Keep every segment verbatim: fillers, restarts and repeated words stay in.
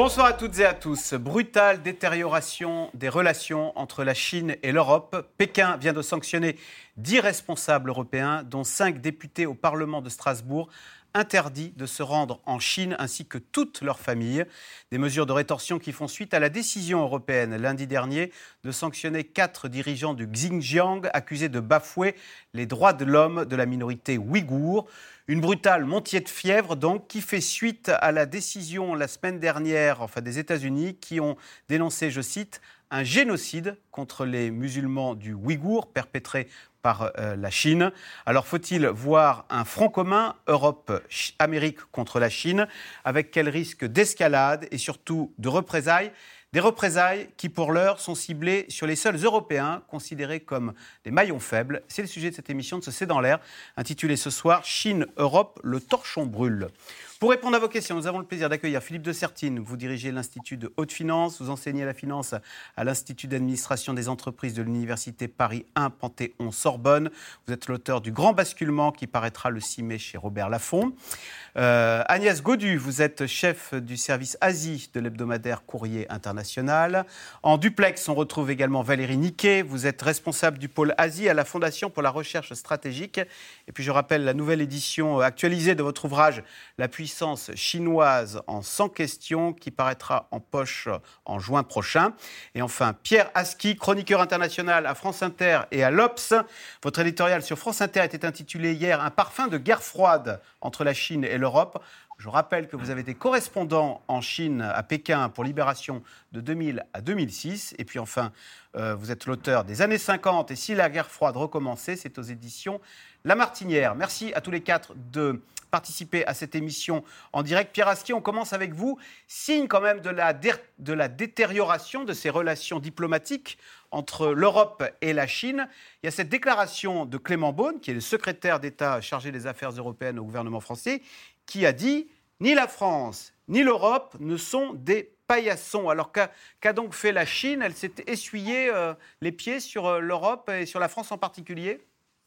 Bonsoir à toutes et à tous. Brutale détérioration des relations entre la Chine et l'Europe. Pékin vient de sanctionner dix responsables européens, dont cinq députés au Parlement de Strasbourg, interdits de se rendre en Chine ainsi que toute leur famille. Des mesures de rétorsion qui font suite à la décision européenne lundi dernier de sanctionner quatre dirigeants du Xinjiang accusés de bafouer les droits de l'homme de la minorité ouïghour. Une brutale montée de fièvre donc qui fait suite à la décision la semaine dernière enfin, des États-Unis qui ont dénoncé, je cite, un génocide contre les musulmans du Ouïghour perpétré par euh, la Chine. Alors faut-il voir un front commun Europe-Amérique contre la Chine avec quel risque d'escalade et surtout de représailles? Des représailles qui, pour l'heure, sont ciblées sur les seuls Européens, considérés comme des maillons faibles. C'est le sujet de cette émission de ce C'est dans l'air, intitulée ce soir « Chine-Europe, le torchon brûle ». Pour répondre à vos questions, nous avons le plaisir d'accueillir Philippe de Sertine. Vous dirigez l'Institut de haute finance, vous enseignez la finance à l'Institut d'administration des entreprises de l'Université Paris un Panthéon-Sorbonne. Vous êtes l'auteur du Grand basculement qui paraîtra le six mai chez Robert Laffont. Euh, Agnès Gaudu, vous êtes chef du service Asie de l'hebdomadaire Courrier International. En duplex, on retrouve également Valérie Niquet. Vous êtes responsable du pôle Asie à la Fondation pour la recherche stratégique. Et puis je rappelle la nouvelle édition actualisée de votre ouvrage « La puissance chinoise en cent questions » qui paraîtra en poche en juin prochain. Et enfin, Pierre Aski, chroniqueur international à France Inter et à l'Obs. Votre éditorial sur France Inter était intitulé hier « Un parfum de guerre froide entre la Chine et l'Europe ». Je rappelle que vous avez été correspondant en Chine, à Pékin, pour Libération de deux mille à deux mille six. Et puis enfin, euh, vous êtes l'auteur des années cinquante et Si la guerre froide recommençait, c'est aux éditions La Martinière. Merci à tous les quatre de participer à cette émission en direct. Pierre Aski, on commence avec vous. Signe quand même de la, dé- de la détérioration de ces relations diplomatiques entre l'Europe et la Chine. Il y a cette déclaration de Clément Beaune, qui est le secrétaire d'État chargé des affaires européennes au gouvernement français, qui a dit « Ni la France, ni l'Europe ne sont des paillassons ». Alors qu'a, qu'a donc fait la Chine? Elle s'est essuyée euh, les pieds sur euh, l'Europe et sur la France en particulier?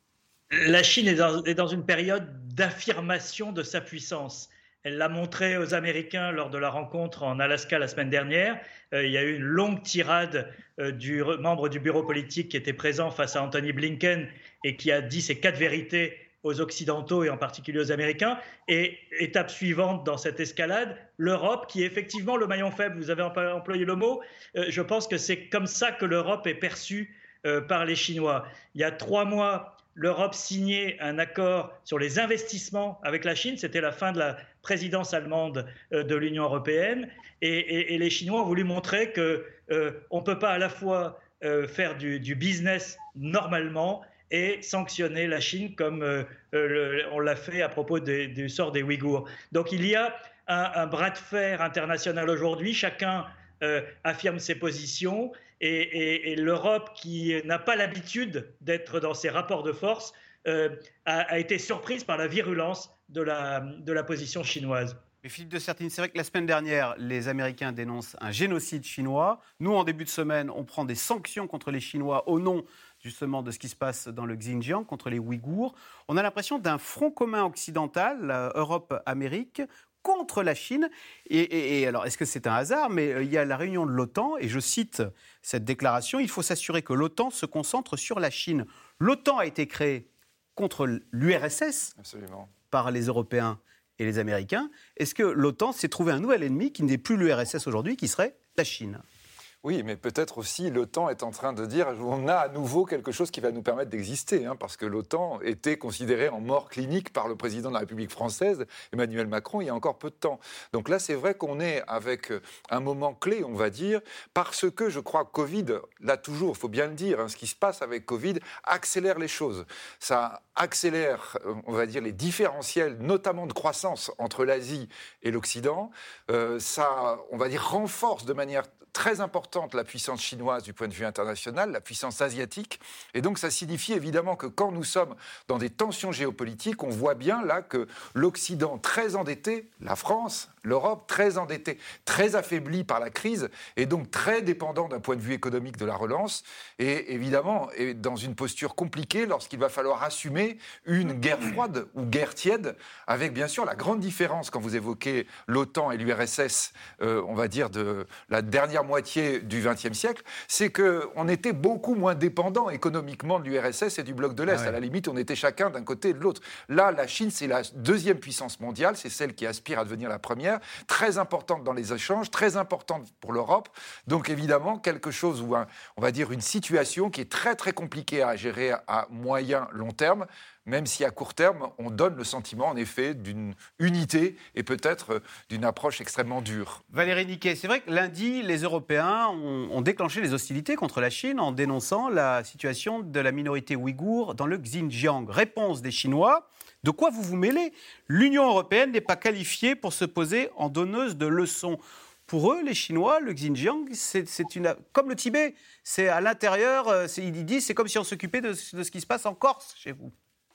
La Chine est dans, est dans une période d'affirmation de sa puissance. Elle l'a montré aux Américains lors de la rencontre en Alaska la semaine dernière. Euh, il y a eu une longue tirade euh, du membre du bureau politique qui était présent face à Anthony Blinken et qui a dit ces quatre vérités aux Occidentaux et en particulier aux Américains. Et étape suivante dans cette escalade, l'Europe qui est effectivement le maillon faible. Vous avez employé le mot. Euh, je pense que c'est comme ça que l'Europe est perçue euh, par les Chinois. Il y a trois mois, l'Europe signait un accord sur les investissements avec la Chine. C'était la fin de la présidence allemande euh, de l'Union européenne. Et, et, et les Chinois ont voulu montrer qu'on euh, ne peut pas à la fois euh, faire du, du business normalement et sanctionner la Chine comme euh, le, on l'a fait à propos de, du sort des Ouïghours. Donc il y a un, un bras de fer international aujourd'hui. Chacun euh, affirme ses positions. Et, et, et l'Europe, qui n'a pas l'habitude d'être dans ses rapports de force, euh, a, a été surprise par la virulence de la, de la position chinoise. Mais Philippe de Sertine, c'est vrai que la semaine dernière, les Américains dénoncent un génocide chinois. Nous, en début de semaine, on prend des sanctions contre les Chinois au nom justement de ce qui se passe dans le Xinjiang, contre les Ouïghours. On a l'impression d'un front commun occidental, Europe-Amérique, contre la Chine. Et, et, et alors, est-ce que c'est un hasard? Mais euh, il y a la réunion de l'OTAN, et je cite cette déclaration, il faut s'assurer que l'OTAN se concentre sur la Chine. L'OTAN a été créée contre l'U R S S Absolument. Par les Européens et les Américains. Est-ce que l'OTAN s'est trouvé un nouvel ennemi qui n'est plus l'U R S S aujourd'hui, qui serait la Chine? Oui, mais peut-être aussi l'OTAN est en train de dire on a à nouveau quelque chose qui va nous permettre d'exister, hein, parce que l'OTAN était considérée en mort clinique par le président de la République française, Emmanuel Macron, il y a encore peu de temps. Donc là, c'est vrai qu'on est avec un moment clé, on va dire, parce que je crois que Covid, là toujours, il faut bien le dire, hein, ce qui se passe avec Covid accélère les choses. Ça accélère, on va dire, les différentiels, notamment de croissance entre l'Asie et l'Occident. Euh, ça, on va dire, renforce de manière très importante la puissance chinoise du point de vue international, la puissance asiatique. Et donc, ça signifie évidemment que quand nous sommes dans des tensions géopolitiques, on voit bien là que l'Occident très endetté, la France, l'Europe, très endettée, très affaiblie par la crise, et donc très dépendant d'un point de vue économique de la relance, et évidemment est dans une posture compliquée lorsqu'il va falloir assumer une guerre froide ou guerre tiède, avec bien sûr la grande différence quand vous évoquez l'OTAN et l'U R S S, euh, on va dire de la dernière moitié du vingtième siècle, c'est qu'on était beaucoup moins dépendant économiquement de l'U R S S et du bloc de l'Est. Ah ouais. À la limite, on était chacun d'un côté et de l'autre. Là, la Chine, c'est la deuxième puissance mondiale, c'est celle qui aspire à devenir la première, très importante dans les échanges, très importante pour l'Europe. Donc évidemment, quelque chose où un, on va dire une situation qui est très très compliquée à gérer à moyen long terme, même si à court terme, on donne le sentiment, en effet, d'une unité et peut-être d'une approche extrêmement dure. Valérie Niquet, c'est vrai que lundi, les Européens ont, ont déclenché les hostilités contre la Chine en dénonçant la situation de la minorité ouïghour dans le Xinjiang. Réponse des Chinois: de quoi vous vous mêlez ? L'Union européenne n'est pas qualifiée pour se poser en donneuse de leçons. Pour eux, les Chinois, le Xinjiang, c'est, c'est une, comme le Tibet, c'est à l'intérieur, c'est, ils disent c'est comme si on s'occupait de, de ce qui se passe en Corse chez vous.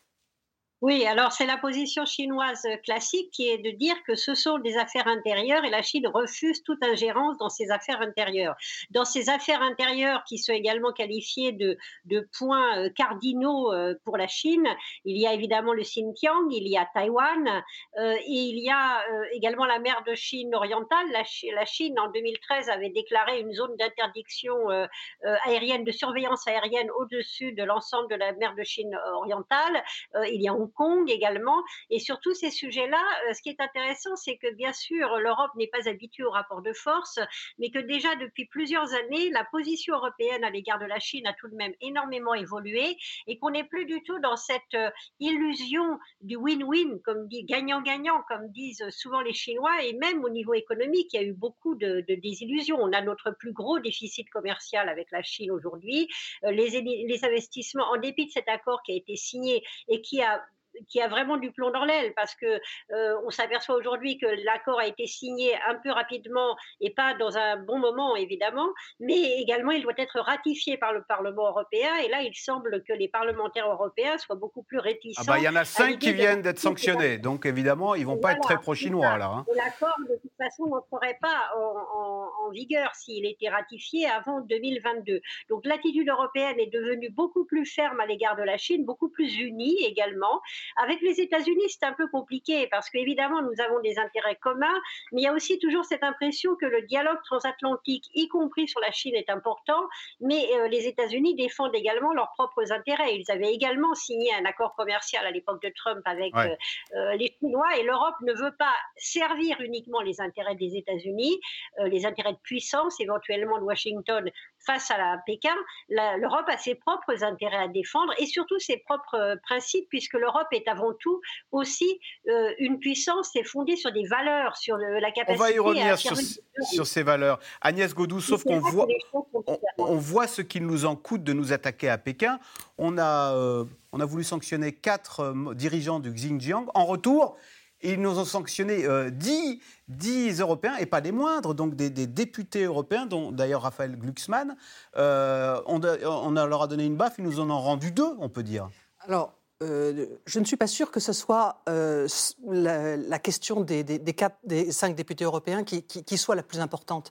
Oui, alors c'est la position chinoise classique qui est de dire que ce sont des affaires intérieures et la Chine refuse toute ingérence dans ces affaires intérieures. Dans ces affaires intérieures qui sont également qualifiées de, de points cardinaux pour la Chine, il y a évidemment le Xinjiang, il y a Taïwan, euh, et il y a euh, également la mer de Chine orientale. La, la Chine, en deux mille treize, avait déclaré une zone d'interdiction euh, euh, aérienne, de surveillance aérienne au-dessus de l'ensemble de la mer de Chine orientale. Euh, il y a Hong Kong également, et sur tous ces sujets-là, euh, ce qui est intéressant, c'est que bien sûr, l'Europe n'est pas habituée au rapport de force, mais que déjà depuis plusieurs années, la position européenne à l'égard de la Chine a tout de même énormément évolué, et qu'on n'est plus du tout dans cette euh, illusion du win-win, comme dit gagnant-gagnant, comme disent souvent les Chinois, et même au niveau économique, il y a eu beaucoup de, de désillusions. On a notre plus gros déficit commercial avec la Chine aujourd'hui. Euh, les, les investissements, en dépit de cet accord qui a été signé et qui a qui a vraiment du plomb dans l'aile, parce que euh, on s'aperçoit aujourd'hui que l'accord a été signé un peu rapidement et pas dans un bon moment, évidemment, mais également il doit être ratifié par le Parlement européen, et là il semble que les parlementaires européens soient beaucoup plus réticents. Ah bah, il y en a cinq qui viennent d'être sanctionnés, donc évidemment ils ne vont pas voilà, être très pro-chinois là. Hein. L'accord de toute façon n'entrerait pas en, en, en vigueur s'il était ratifié avant deux mille vingt-deux. Donc l'attitude européenne est devenue beaucoup plus ferme à l'égard de la Chine, beaucoup plus unie également. Avec les États-Unis, c'est un peu compliqué parce qu'évidemment, nous avons des intérêts communs, mais il y a aussi toujours cette impression que le dialogue transatlantique, y compris sur la Chine, est important, mais euh, les États-Unis défendent également leurs propres intérêts. Ils avaient également signé un accord commercial à l'époque de Trump avec ouais. euh, euh, les Chinois, et l'Europe ne veut pas servir uniquement les intérêts des États-Unis, euh, les intérêts de puissance, éventuellement de Washington face à la Pékin. La, L'Europe a ses propres intérêts à défendre et surtout ses propres euh, principes, puisque l'Europe est avant tout aussi euh, une puissance, c'est fondée sur des valeurs, sur le, la capacité. On va y revenir sur, sur ces valeurs. Agnès Godou, sauf qu'on voit, on, on voit ce qu'il nous en coûte de nous attaquer à Pékin. On a, euh, on a voulu sanctionner quatre euh, dirigeants du Xinjiang. En retour, ils nous ont sanctionné euh, dix, dix Européens, et pas des moindres, donc des, des députés européens, dont d'ailleurs Raphaël Glucksmann. Euh, on, on a, leur a donné une baffe, ils nous en ont rendu deux, on peut dire. Alors, Euh, je ne suis pas sûre que ce soit euh, la, la question des, des, des, quatre, des cinq députés européens qui, qui, qui soit la plus importante.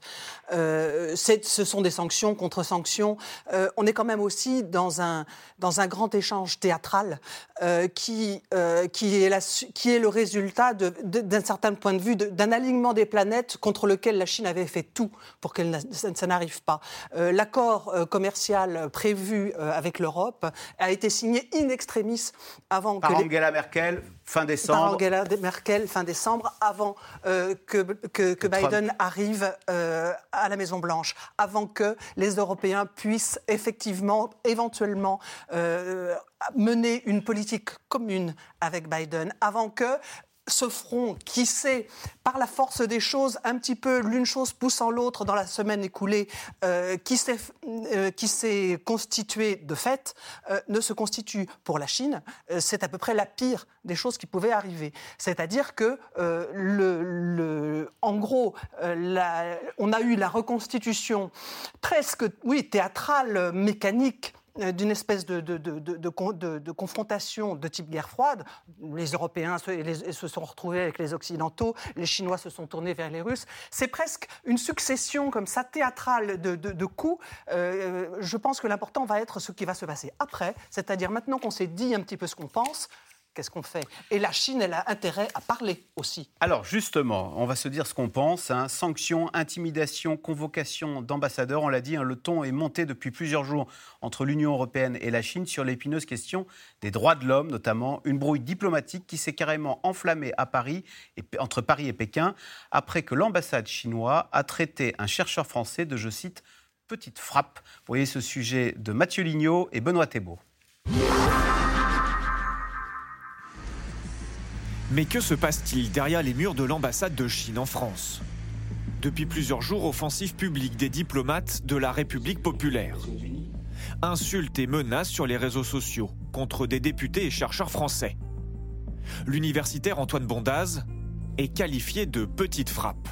Euh, c'est, ce sont des sanctions contre sanctions. Euh, on est quand même aussi dans un, dans un grand échange théâtral euh, qui, euh, qui, est la, qui est le résultat de, de, d'un certain point de vue, de, d'un alignement des planètes contre lequel la Chine avait fait tout pour que ça, ça n'arrive pas. Euh, l'accord euh, commercial prévu euh, avec l'Europe a été signé in extremis avant par que Angela les... Merkel, fin décembre. Par Angela Merkel, fin décembre, avant euh, que, que, que Biden Trump. arrive euh, à la Maison-Blanche, avant que les Européens puissent effectivement, éventuellement, euh, mener une politique commune avec Biden, avant que ce front qui s'est, par la force des choses, un petit peu l'une chose poussant l'autre dans la semaine écoulée, euh, qui, s'est, euh, qui s'est constitué de fait, euh, ne se constitue pour la Chine. Euh, c'est à peu près la pire des choses qui pouvaient arriver. C'est-à-dire que, euh, le, le, en gros, euh, la, on a eu la reconstitution presque, oui, théâtrale, mécanique, d'une espèce de, de, de, de, de, de, de confrontation de type guerre froide. Les Européens se, les, se sont retrouvés avec les Occidentaux, les Chinois se sont tournés vers les Russes. C'est presque une succession comme ça théâtrale de, de, de coups. Euh, je pense que l'important va être ce qui va se passer après, c'est-à-dire maintenant qu'on s'est dit un petit peu ce qu'on pense, qu'est-ce qu'on fait ? Et la Chine, elle a intérêt à parler aussi. Alors justement, on va se dire ce qu'on pense. Hein. Sanctions, intimidation, convocation d'ambassadeurs. On l'a dit, hein, le ton est monté depuis plusieurs jours entre l'Union européenne et la Chine sur l'épineuse question des droits de l'homme, notamment une brouille diplomatique qui s'est carrément enflammée à Paris, et, entre Paris et Pékin, après que l'ambassade chinoise a traité un chercheur français de, je cite, « petite frappe ». Vous voyez ce sujet de Mathieu Lignot et Benoît Thébault. Mais que se passe-t-il derrière les murs de l'ambassade de Chine en France ? Depuis plusieurs jours, offensive publique des diplomates de la République populaire. Insultes et menaces sur les réseaux sociaux contre des députés et chercheurs français. L'universitaire Antoine Bondaz est qualifié de petite frappe.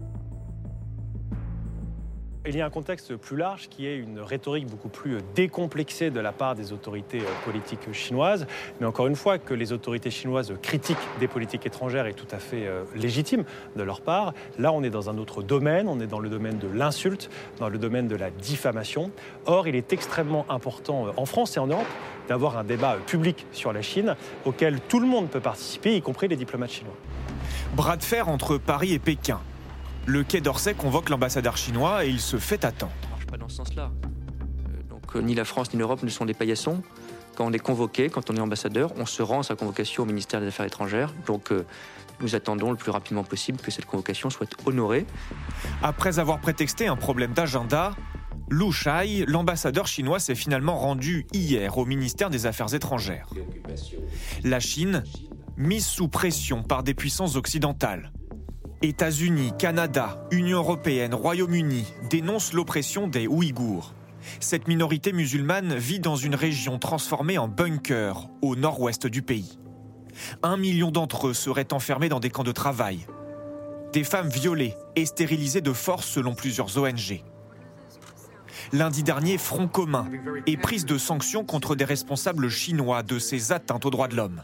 Il y a un contexte plus large qui est une rhétorique beaucoup plus décomplexée de la part des autorités politiques chinoises. Mais encore une fois, que les autorités chinoises critiquent des politiques étrangères est tout à fait euh, légitime de leur part. Là, on est dans un autre domaine, on est dans le domaine de l'insulte, dans le domaine de la diffamation. Or, il est extrêmement important en France et en Europe d'avoir un débat public sur la Chine auquel tout le monde peut participer, y compris les diplomates chinois. Bras de fer entre Paris et Pékin. Le Quai d'Orsay convoque l'ambassadeur chinois et il se fait attendre. Ça ne marche pas dans ce sens-là. Euh, donc, euh, ni la France ni l'Europe ne sont des paillassons. Quand on est convoqué, quand on est ambassadeur, on se rend à sa convocation au ministère des Affaires étrangères. Donc euh, nous attendons le plus rapidement possible que cette convocation soit honorée. Après avoir prétexté un problème d'agenda, Lu Shai, l'ambassadeur chinois, s'est finalement rendu hier au ministère des Affaires étrangères. La Chine, mise sous pression par des puissances occidentales. États-Unis, Canada, Union européenne, Royaume-Uni dénoncent l'oppression des Ouïghours. Cette minorité musulmane vit dans une région transformée en bunker au nord-ouest du pays. Un million d'entre eux seraient enfermés dans des camps de travail. Des femmes violées et stérilisées de force selon plusieurs O N G. Lundi dernier, Front commun et prise de sanctions contre des responsables chinois de ces atteintes aux droits de l'homme.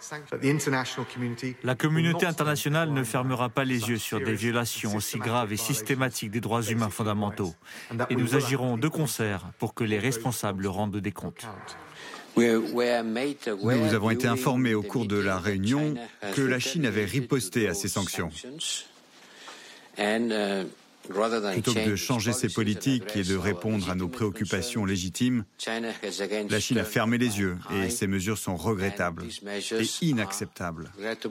La communauté internationale ne fermera pas les yeux sur des violations aussi graves et systématiques des droits humains fondamentaux. Et nous agirons de concert pour que les responsables rendent des comptes. Nous avons été informés au cours de la réunion que la Chine avait riposté à ces sanctions. Plutôt que de changer ses politiques et de répondre à nos préoccupations légitimes, la Chine a fermé les yeux et ces mesures sont regrettables et inacceptables.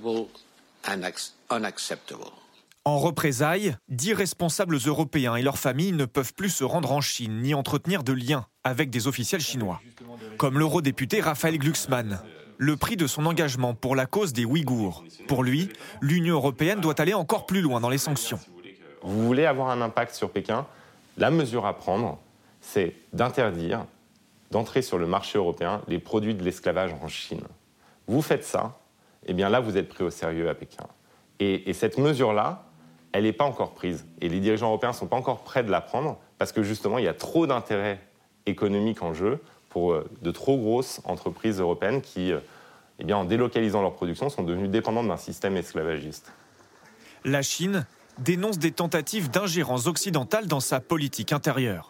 En représailles, dix responsables européens et leurs familles ne peuvent plus se rendre en Chine ni entretenir de liens avec des officiels chinois. Comme l'eurodéputé Raphaël Glucksmann, le prix de son engagement pour la cause des Ouïghours. Pour lui, l'Union européenne doit aller encore plus loin dans les sanctions. Vous voulez avoir un impact sur Pékin, la mesure à prendre, c'est d'interdire d'entrer sur le marché européen les produits de l'esclavage en Chine. Vous faites ça, et bien là, vous êtes pris au sérieux à Pékin. Et, et cette mesure-là, elle n'est pas encore prise. Et les dirigeants européens ne sont pas encore prêts de la prendre parce que justement, il y a trop d'intérêts économiques en jeu pour de trop grosses entreprises européennes qui, eh bien, en délocalisant leur production, sont devenues dépendantes d'un système esclavagiste. La Chine dénonce des tentatives d'ingérence occidentale dans sa politique intérieure.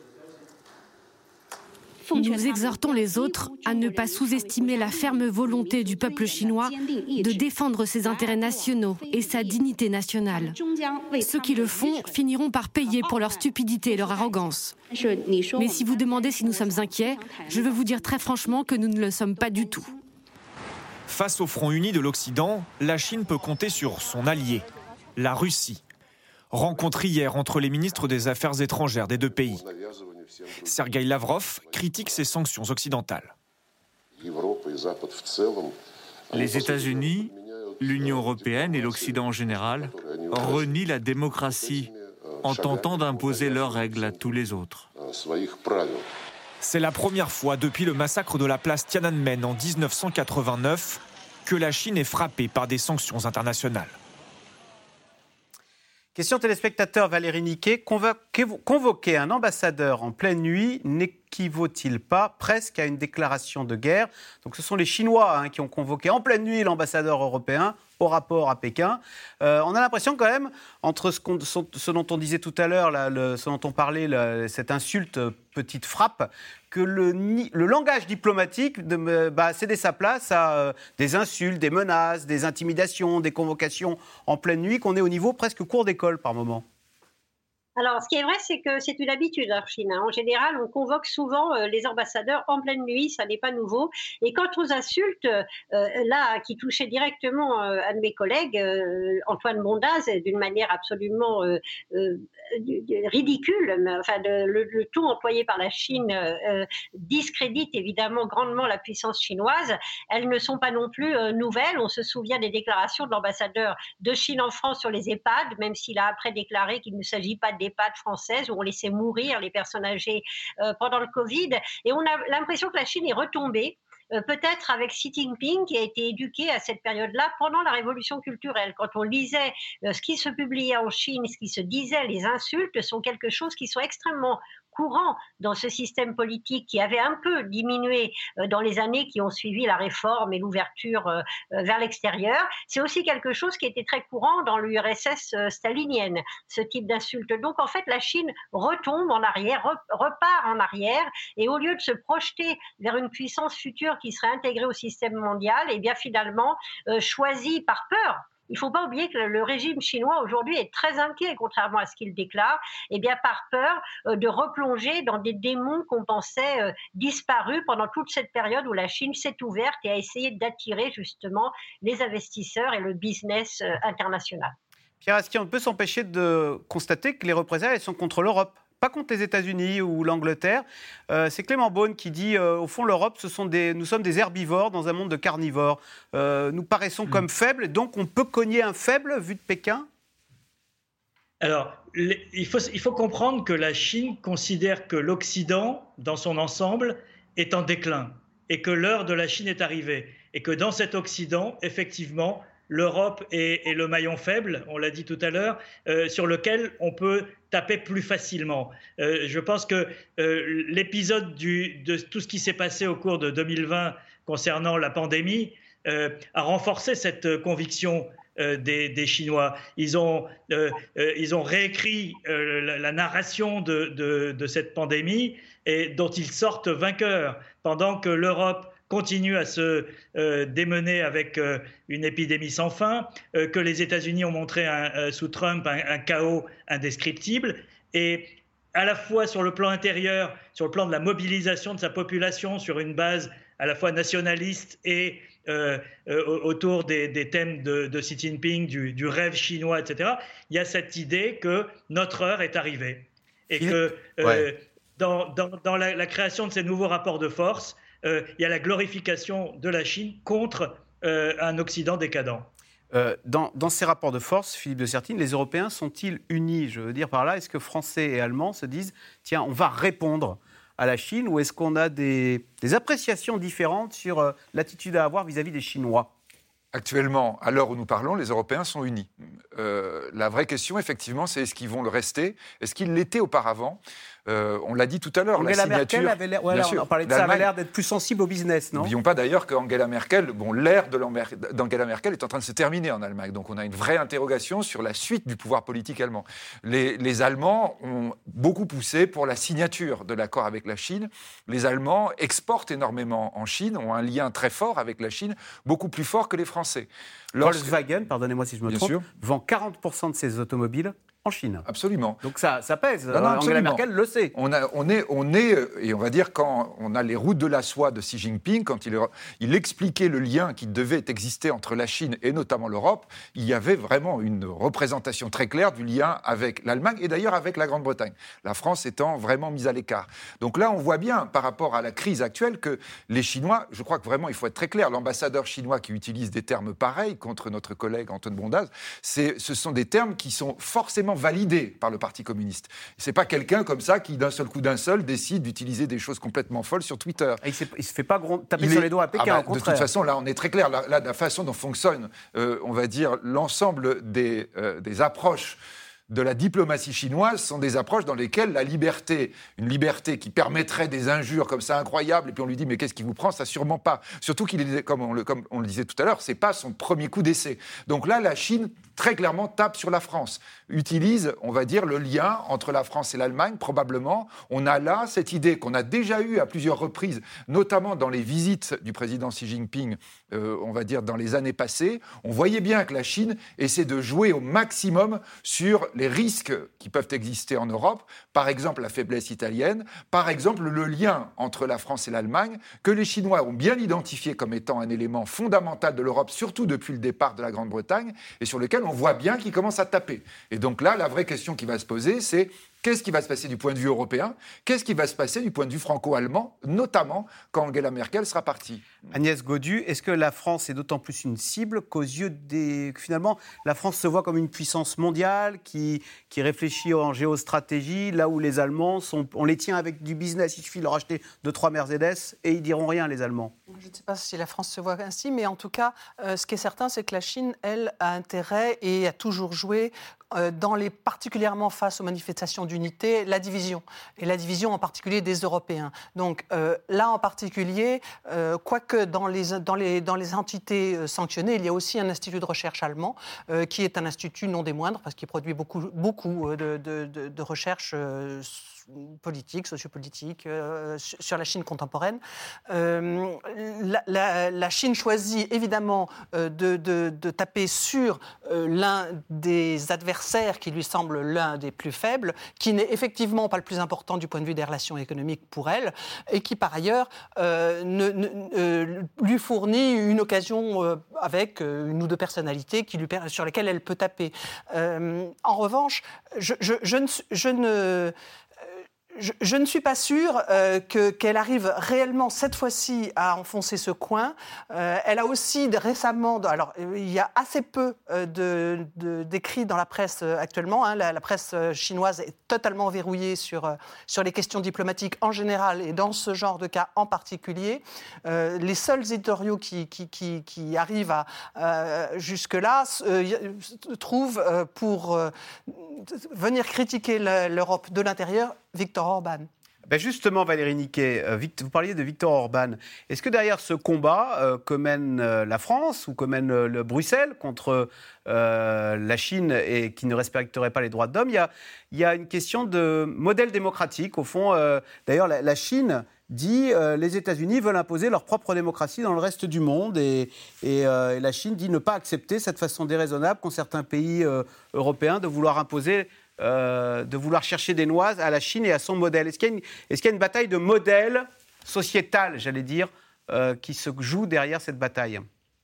Nous exhortons les autres à ne pas sous-estimer la ferme volonté du peuple chinois de défendre ses intérêts nationaux et sa dignité nationale. Ceux qui le font finiront par payer pour leur stupidité et leur arrogance. Mais si vous demandez si nous sommes inquiets, je veux vous dire très franchement que nous ne le sommes pas du tout. Face au front uni de l'Occident, la Chine peut compter sur son allié, la Russie. Rencontre hier entre les ministres des Affaires étrangères des deux pays. Sergueï Lavrov critique ces sanctions occidentales. Les États-Unis, l'Union européenne et l'Occident en général renient la démocratie en tentant d'imposer leurs règles à tous les autres. C'est la première fois depuis le massacre de la place Tiananmen en dix-neuf cent quatre-vingt-neuf que la Chine est frappée par des sanctions internationales. Question téléspectateur Valérie Niquet. Convoquer, convoquer un ambassadeur en pleine nuit n'équivaut-il pas presque à une déclaration de guerre? Donc ce sont les Chinois hein, qui ont convoqué en pleine nuit l'ambassadeur européen au rapport à Pékin. Euh, on a l'impression quand même, entre ce, qu'on, ce dont on disait tout à l'heure, là, le, ce dont on parlait, là, cette insulte petite frappe, que le, le langage diplomatique de, bah, cédait sa place à euh, des insultes, des menaces, des intimidations, des convocations en pleine nuit, qu'on est au niveau presque cours d'école par moment. Alors, ce qui est vrai, c'est que c'est une habitude en Chine. En général, on convoque souvent euh, les ambassadeurs en pleine nuit, ça n'est pas nouveau. Et quant aux insultes, euh, là, qui touchaient directement euh, un de mes collègues, euh, Antoine Bondaz, d'une manière absolument euh, euh, ridicule, mais, enfin, de, le, le ton employé par la Chine euh, discrédite évidemment grandement la puissance chinoise. Elles ne sont pas non plus euh, nouvelles. On se souvient des déclarations de l'ambassadeur de Chine en France sur les EHPAD, même s'il a après déclaré qu'il ne s'agit pas des EHPAD françaises où on laissait mourir les personnes âgées euh, pendant le Covid. Et on a l'impression que la Chine est retombée, euh, peut-être avec Xi Jinping qui a été éduqué à cette période-là pendant la révolution culturelle. Quand on lisait euh, ce qui se publiait en Chine, ce qui se disait, les insultes sont quelque chose qui sont extrêmement courant dans ce système politique qui avait un peu diminué dans les années qui ont suivi la réforme et l'ouverture vers l'extérieur. C'est aussi quelque chose qui était très courant dans l'U R S S stalinienne, ce type d'insulte. Donc en fait, la Chine retombe en arrière, repart en arrière, et au lieu de se projeter vers une puissance future qui serait intégrée au système mondial, et bien finalement euh, choisit par peur. Il ne faut pas oublier que le régime chinois aujourd'hui est très inquiet, contrairement à ce qu'il déclare, et bien par peur euh, de replonger dans des démons qu'on pensait euh, disparus pendant toute cette période où la Chine s'est ouverte et a essayé d'attirer justement les investisseurs et le business euh, international. Pierre Aski, on peut s'empêcher de constater que les représailles elles sont contre l'Europe. Pas contre les États-Unis ou l'Angleterre. Euh, c'est Clément Beaune qui dit, euh, au fond, l'Europe, ce sont des, nous sommes des herbivores dans un monde de carnivores. Euh, nous paraissons mmh. comme faibles, donc on peut cogner un faible vu de Pékin? Alors, les, il, faut, il faut comprendre que la Chine considère que l'Occident, dans son ensemble, est en déclin et que l'heure de la Chine est arrivée. Et que dans cet Occident, effectivement, l'Europe est, est le maillon faible, on l'a dit tout à l'heure, euh, sur lequel on peut taper plus facilement. Euh, je pense que euh, l'épisode du, de tout ce qui s'est passé au cours de deux mille vingt concernant la pandémie euh, a renforcé cette conviction euh, des, des Chinois. Ils ont, euh, euh, ils ont réécrit euh, la, la narration de, de, de cette pandémie et dont ils sortent vainqueurs, pendant que l'Europe continue à se euh, démener avec euh, une épidémie sans fin, euh, que les États-Unis ont montré un, euh, sous Trump un, un chaos indescriptible. Et à la fois sur le plan intérieur, sur le plan de la mobilisation de sa population, sur une base à la fois nationaliste et euh, euh, autour des, des thèmes de, de Xi Jinping, du, du rêve chinois, et cetera, il y a cette idée que notre heure est arrivée. Et que euh, ouais. dans, dans, dans la, la création de ces nouveaux rapports de force, Euh, il y a la glorification de la Chine contre euh, un Occident décadent. Euh, dans, dans ces rapports de force, Philippe de Sertine, les Européens sont-ils unis? Je veux dire par là, est-ce que Français et Allemands se disent « Tiens, on va répondre à la Chine » ou est-ce qu'on a des, des appréciations différentes sur euh, l'attitude à avoir vis-à-vis des Chinois? Actuellement, à l'heure où nous parlons, les Européens sont unis. Euh, la vraie question, effectivement, c'est est-ce qu'ils vont le rester? Est-ce qu'ils l'étaient auparavant? Euh, on l'a dit tout à l'heure, Angela la signature... Merkel avait l'air, ouais, on parlait de ça, avait l'air d'être plus sensible au business, non? N'oublions pas d'ailleurs qu'Angela Merkel, bon, l'ère d'Angela Merkel est en train de se terminer en Allemagne. Donc on a une vraie interrogation sur la suite du pouvoir politique allemand. Les, les Allemands ont beaucoup poussé pour la signature de l'accord avec la Chine. Les Allemands exportent énormément en Chine, ont un lien très fort avec la Chine, beaucoup plus fort que les Français. Lorsque... Volkswagen, pardonnez-moi si je me Bien trompe, sûr. vend quarante pour cent de ses automobiles en Chine. Absolument. Donc ça, ça pèse. Non, non, Angela Merkel le sait. On, a, on, est, on est, et on va dire, quand on a les routes de la soie de Xi Jinping, quand il, il expliquait le lien qui devait exister entre la Chine et notamment l'Europe, il y avait vraiment une représentation très claire du lien avec l'Allemagne et d'ailleurs avec la Grande-Bretagne. La France étant vraiment mise à l'écart. Donc là, on voit bien, par rapport à la crise actuelle, que les Chinois, je crois que vraiment, il faut être très clair, l'ambassadeur chinois qui utilise des termes pareils contre notre collègue Antoine Bondaz, c'est, ce sont des termes qui sont forcément validé par le Parti communiste. C'est pas quelqu'un comme ça qui, d'un seul coup d'un seul, décide d'utiliser des choses complètement folles sur Twitter. Et il ne se fait pas gros, taper il sur est... les doigts à Pékin, ah bah, au contraire. De toute façon, là, on est très clair. Là, là, de la façon dont fonctionne, euh, on va dire, l'ensemble des, euh, des approches de la diplomatie chinoise sont des approches dans lesquelles la liberté, une liberté qui permettrait des injures comme ça incroyables, et puis on lui dit mais qu'est-ce qui vous prend, ça sûrement pas. Surtout qu'il est, comme on le, comme on le disait tout à l'heure, c'est pas son premier coup d'essai. Donc là, la Chine très clairement tape sur la France, utilise, on va dire, le lien entre la France et l'Allemagne, probablement. On a là cette idée qu'on a déjà eue à plusieurs reprises, notamment dans les visites du président Xi Jinping, euh, on va dire dans les années passées. On voyait bien que la Chine essaie de jouer au maximum sur les risques qui peuvent exister en Europe, par exemple la faiblesse italienne, par exemple le lien entre la France et l'Allemagne, que les Chinois ont bien identifié comme étant un élément fondamental de l'Europe, surtout depuis le départ de la Grande-Bretagne, et sur lequel on voit bien qu'ils commencent à taper. Et donc là, la vraie question qui va se poser, c'est qu'est-ce qui va se passer du point de vue européen ? Qu'est-ce qui va se passer du point de vue franco-allemand, notamment quand Angela Merkel sera partie ? Agnès Gaudu, est-ce que la France est d'autant plus une cible qu'aux yeux des... que finalement, la France se voit comme une puissance mondiale qui, qui réfléchit en géostratégie, là où les Allemands, sont... on les tient avec du business, il suffit de leur acheter deux, trois Mercedes et ils diront rien, les Allemands. Je ne sais pas si la France se voit ainsi, mais en tout cas, euh, ce qui est certain, c'est que la Chine, elle, a intérêt et a toujours joué euh, dans les, particulièrement face aux manifestations d'unité, la division, et la division en particulier des Européens. Donc euh, là en particulier, euh, quoique dans les, dans, les, dans les entités euh, sanctionnées, il y a aussi un institut de recherche allemand, euh, qui est un institut non des moindres, parce qu'il produit beaucoup, beaucoup de, de, de, de recherches euh, politique, sociopolitique, euh, sur la Chine contemporaine. Euh, la, la, la Chine choisit évidemment euh, de, de, de taper sur euh, l'un des adversaires qui lui semble l'un des plus faibles, qui n'est effectivement pas le plus important du point de vue des relations économiques pour elle, et qui par ailleurs euh, ne, ne, euh, lui fournit une occasion euh, avec euh, une ou deux personnalités qui lui, sur lesquelles elle peut taper. Euh, en revanche, je, je, je ne... Je ne Je, je ne suis pas sûre euh, que, qu'elle arrive réellement cette fois-ci à enfoncer ce coin. Euh, elle a aussi de, récemment, alors il y a assez peu euh, de, de, d'écrits dans la presse euh, actuellement. Hein, la, la presse chinoise est totalement verrouillée sur, euh, sur les questions diplomatiques en général et dans ce genre de cas en particulier. Euh, les seuls éditoriaux qui, qui, qui, qui arrivent à, euh, jusque-là euh, trouvent euh, pour euh, venir critiquer l'Europe de l'intérieur Viktor Orban. Ben justement, Valérie Niquet, euh, vous parliez de Viktor Orban. Est-ce que derrière ce combat euh, que mène euh, la France ou que mène euh, le Bruxelles contre euh, la Chine et qui ne respecterait pas les droits de l'homme, il y a, il y a une question de modèle démocratique. Au fond, euh, d'ailleurs, la, la Chine dit euh, les États-Unis veulent imposer leur propre démocratie dans le reste du monde et, et, euh, et la Chine dit ne pas accepter cette façon déraisonnable qu'ont certains pays euh, européens de vouloir imposer Euh, de vouloir chercher des noises à la Chine et à son modèle. Est-ce qu'il y a une, est-ce qu'il y a une bataille de modèle sociétal, j'allais dire, euh, qui se joue derrière cette bataille ?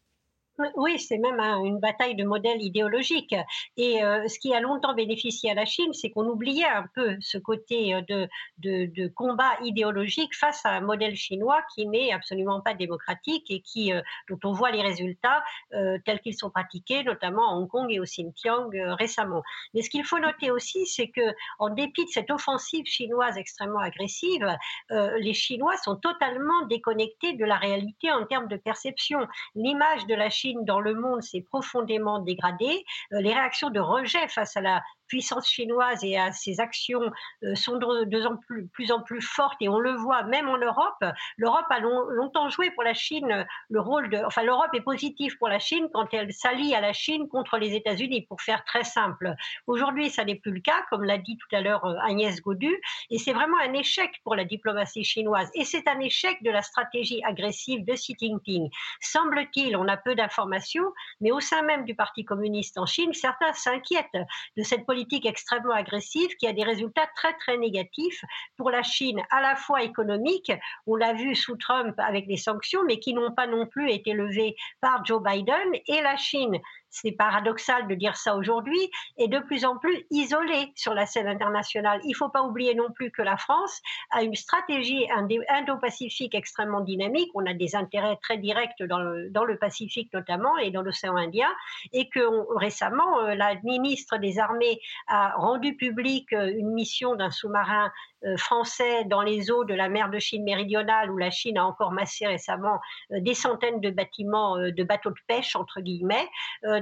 Oui, c'est même un, une bataille de modèles idéologiques. Et euh, ce qui a longtemps bénéficié à la Chine, c'est qu'on oubliait un peu ce côté de, de, de combat idéologique face à un modèle chinois qui n'est absolument pas démocratique et qui, euh, dont on voit les résultats euh, tels qu'ils sont pratiqués, notamment à Hong Kong et au Xinjiang euh, récemment. Mais ce qu'il faut noter aussi, c'est que, en dépit de cette offensive chinoise extrêmement agressive, euh, les Chinois sont totalement déconnectés de la réalité en termes de perception. L'image de la Chine dans le monde s'est profondément dégradée. Euh, les réactions de rejet face à la puissance chinoise et à ses actions euh, sont de, de en plus, plus en plus fortes et on le voit même en Europe. L'Europe a long, longtemps joué pour la Chine le rôle de... Enfin, l'Europe est positive pour la Chine quand elle s'allie à la Chine contre les États-Unis, pour faire très simple. Aujourd'hui, ça n'est plus le cas, comme l'a dit tout à l'heure euh, Agnès Gaudu, et c'est vraiment un échec pour la diplomatie chinoise. Et c'est un échec de la stratégie agressive de Xi Jinping. Semble-t-il, on a peu d'informations, mais au sein même du Parti communiste en Chine, certains s'inquiètent de cette politique extrêmement agressive qui a des résultats très très négatifs pour la Chine, à la fois économique, on l'a vu sous Trump avec les sanctions, mais qui n'ont pas non plus été levées par Joe Biden, et la Chine, c'est paradoxal de dire ça aujourd'hui, est de plus en plus isolée sur la scène internationale. Il ne faut pas oublier non plus que la France a une stratégie indo-pacifique extrêmement dynamique, on a des intérêts très directs dans le, dans le Pacifique notamment et dans l'océan Indien, et que on, récemment, euh, la ministre des Armées a rendu publique euh, une mission d'un sous-marin euh, français dans les eaux de la mer de Chine méridionale, où la Chine a encore massé récemment euh, des centaines de bâtiments, euh, de bateaux de pêche, entre guillemets. Euh,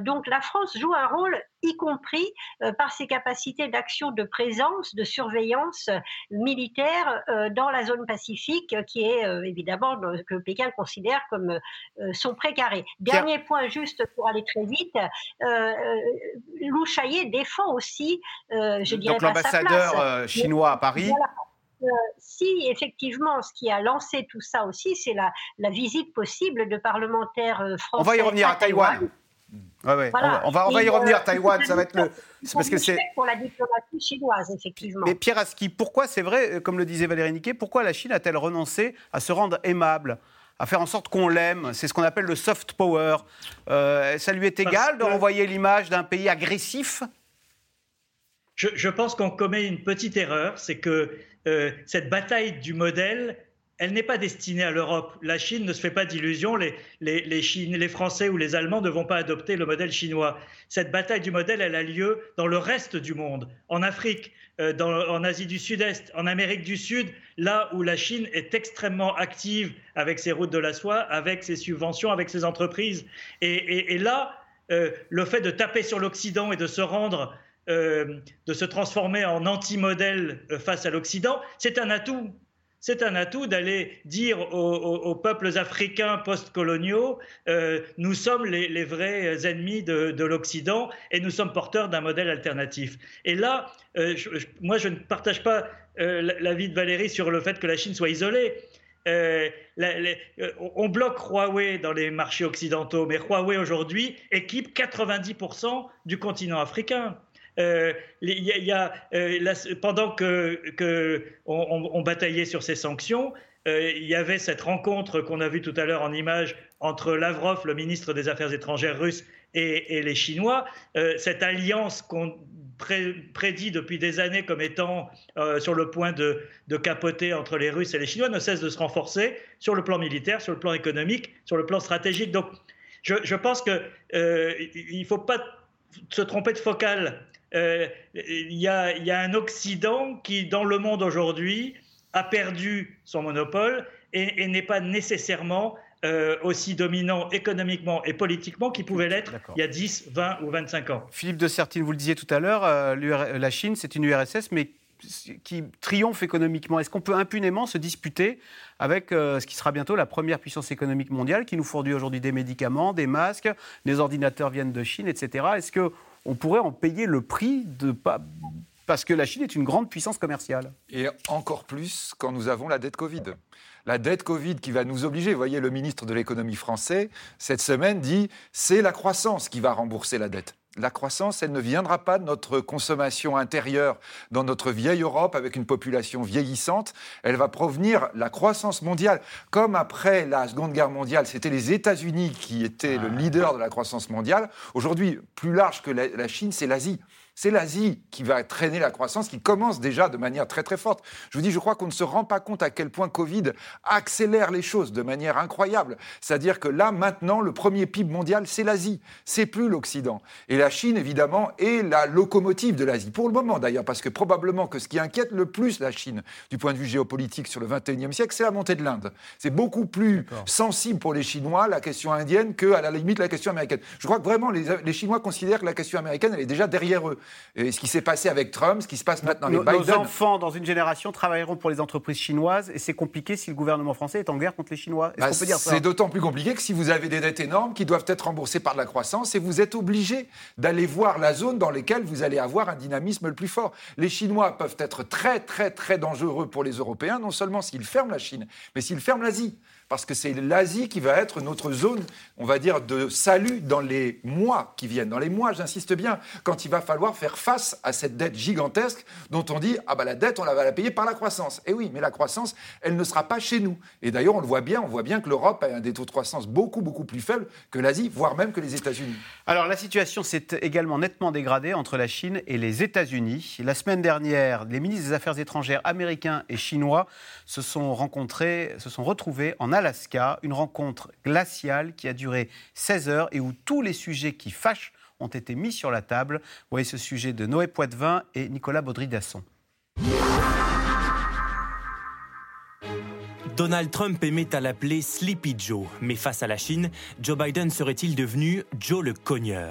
donc la France joue un rôle, y compris euh, par ses capacités d'action, de présence, de surveillance militaire euh, dans la zone Pacifique, qui est euh, évidemment que Pékin considère comme euh, son précaré. Dernier Pierre. point juste pour aller très vite, euh, Lou Shaye défend aussi, euh, je dirais donc pas sa place, l'ambassadeur chinois à Paris. Voilà. Euh, si effectivement ce qui a lancé tout ça aussi, c'est la, la visite possible de parlementaires français. On va y revenir à, à Taïwan. Taïwan. Ouais, ouais. Voilà. On va, on va y Et revenir euh, à Taïwan. Ça va être le. C'est parce que c'est pour la diplomatie chinoise, effectivement. Mais Pierre Aski, pourquoi c'est vrai, comme le disait Valérie Niquet, pourquoi la Chine a-t-elle renoncé à se rendre aimable, à faire en sorte qu'on l'aime? C'est ce qu'on appelle le soft power. Euh, ça lui est égal de renvoyer l'image d'un pays agressif? Je, je pense qu'on commet une petite erreur, c'est que euh, cette bataille du modèle, elle n'est pas destinée à l'Europe. La Chine ne se fait pas d'illusions, les, les, les, Chine, les Français ou les Allemands ne vont pas adopter le modèle chinois. Cette bataille du modèle, elle a lieu dans le reste du monde, en Afrique, euh, dans, en Asie du Sud-Est, en Amérique du Sud, là où la Chine est extrêmement active avec ses routes de la soie, avec ses subventions, avec ses entreprises. Et, et, et là, euh, le fait de taper sur l'Occident et de se rendre... Euh, de se transformer en anti-modèle face à l'Occident, c'est un atout. C'est un atout d'aller dire aux, aux, aux peuples africains post-coloniaux euh, nous sommes les, les vrais ennemis de, de l'Occident et nous sommes porteurs d'un modèle alternatif. Et là, euh, je, je, moi je ne partage pas euh, l'avis de Valérie sur le fait que la Chine soit isolée. Euh, la, la, on bloque Huawei dans les marchés occidentaux, mais Huawei aujourd'hui équipe quatre-vingt-dix pour cent du continent africain. Euh, y a, y a, euh, la, pendant que, que on, on bataillait sur ces sanctions, euh, il y avait cette rencontre qu'on a vue tout à l'heure en images entre Lavrov, le ministre des Affaires étrangères russe, et, et les Chinois. Euh, cette alliance qu'on pré, prédit depuis des années comme étant euh, sur le point de, de capoter entre les Russes et les Chinois ne cesse de se renforcer sur le plan militaire, sur le plan économique, sur le plan stratégique. Donc, je, je pense qu'il euh, ne faut pas se tromper de focale. Il euh, y, y a un Occident qui, dans le monde aujourd'hui, a perdu son monopole et, et n'est pas nécessairement euh, aussi dominant économiquement et politiquement qu'il pouvait l'être il y a dix, vingt ou vingt-cinq ans. Philippe de Sertine, vous le disiez tout à l'heure, euh, la Chine, c'est une U R S S, mais qui triomphe économiquement. Est-ce qu'on peut impunément se disputer avec euh, ce qui sera bientôt la première puissance économique mondiale, qui nous fournit aujourd'hui des médicaments, des masques, des ordinateurs viennent de Chine, et cetera. Est-ce que on pourrait en payer le prix de pas... parce que la Chine est une grande puissance commerciale. Et encore plus quand nous avons la dette Covid. La dette Covid qui va nous obliger, vous voyez, le ministre de l'économie français, cette semaine, dit « c'est la croissance qui va rembourser la dette ». La croissance, elle ne viendra pas de notre consommation intérieure dans notre vieille Europe avec une population vieillissante. Elle va provenir, la croissance mondiale, comme après la Seconde Guerre mondiale, c'était les États-Unis qui étaient le leader de la croissance mondiale. Aujourd'hui, plus large que la, la Chine, c'est l'Asie. C'est l'Asie qui va traîner la croissance, qui commence déjà de manière très très forte. Je vous dis, je crois qu'on ne se rend pas compte à quel point Covid accélère les choses de manière incroyable. C'est-à-dire que là, maintenant, le premier P I B mondial, c'est l'Asie, c'est plus l'Occident. Et la Chine, évidemment, est la locomotive de l'Asie. Pour le moment, d'ailleurs, parce que probablement que ce qui inquiète le plus la Chine, du point de vue géopolitique sur le vingt et unième siècle, c'est la montée de l'Inde. C'est beaucoup plus D'accord. sensible pour les Chinois, la question indienne, qu'à la limite, la question américaine. Je crois que vraiment, les, les Chinois considèrent que la question américaine, elle est déjà derrière eux. Et ce qui s'est passé avec Trump, ce qui se passe maintenant avec nos, Biden. Nos enfants, dans une génération, travailleront pour les entreprises chinoises et c'est compliqué si le gouvernement français est en guerre contre les Chinois. Est-ce bah, qu'on peut dire ça ? C'est d'autant plus compliqué que si vous avez des dettes énormes qui doivent être remboursées par de la croissance et vous êtes obligé d'aller voir la zone dans laquelle vous allez avoir un dynamisme le plus fort. Les Chinois peuvent être très, très, très dangereux pour les Européens, non seulement s'ils ferment la Chine, mais s'ils ferment l'Asie. Parce que c'est l'Asie qui va être notre zone, on va dire, de salut dans les mois qui viennent. Dans les mois, j'insiste bien, quand il va falloir faire face à cette dette gigantesque dont on dit « Ah bah la dette, on va la payer par la croissance ». Eh oui, mais la croissance, elle ne sera pas chez nous. Et d'ailleurs, on le voit bien, on voit bien que l'Europe a un des taux de croissance beaucoup, beaucoup plus faible que l'Asie, voire même que les États-Unis. Alors, la situation s'est également nettement dégradée entre la Chine et les États-Unis. La semaine dernière, les ministres des Affaires étrangères américains et chinois se sont rencontrés, se sont retrouvés en Alaska, une rencontre glaciale qui a duré seize heures et où tous les sujets qui fâchent ont été mis sur la table. Vous voyez ce sujet de Noé Poitvin et Nicolas Baudry-Dasson. Donald Trump aimait à l'appeler Sleepy Joe, mais face à la Chine, Joe Biden serait-il devenu Joe le cogneur ?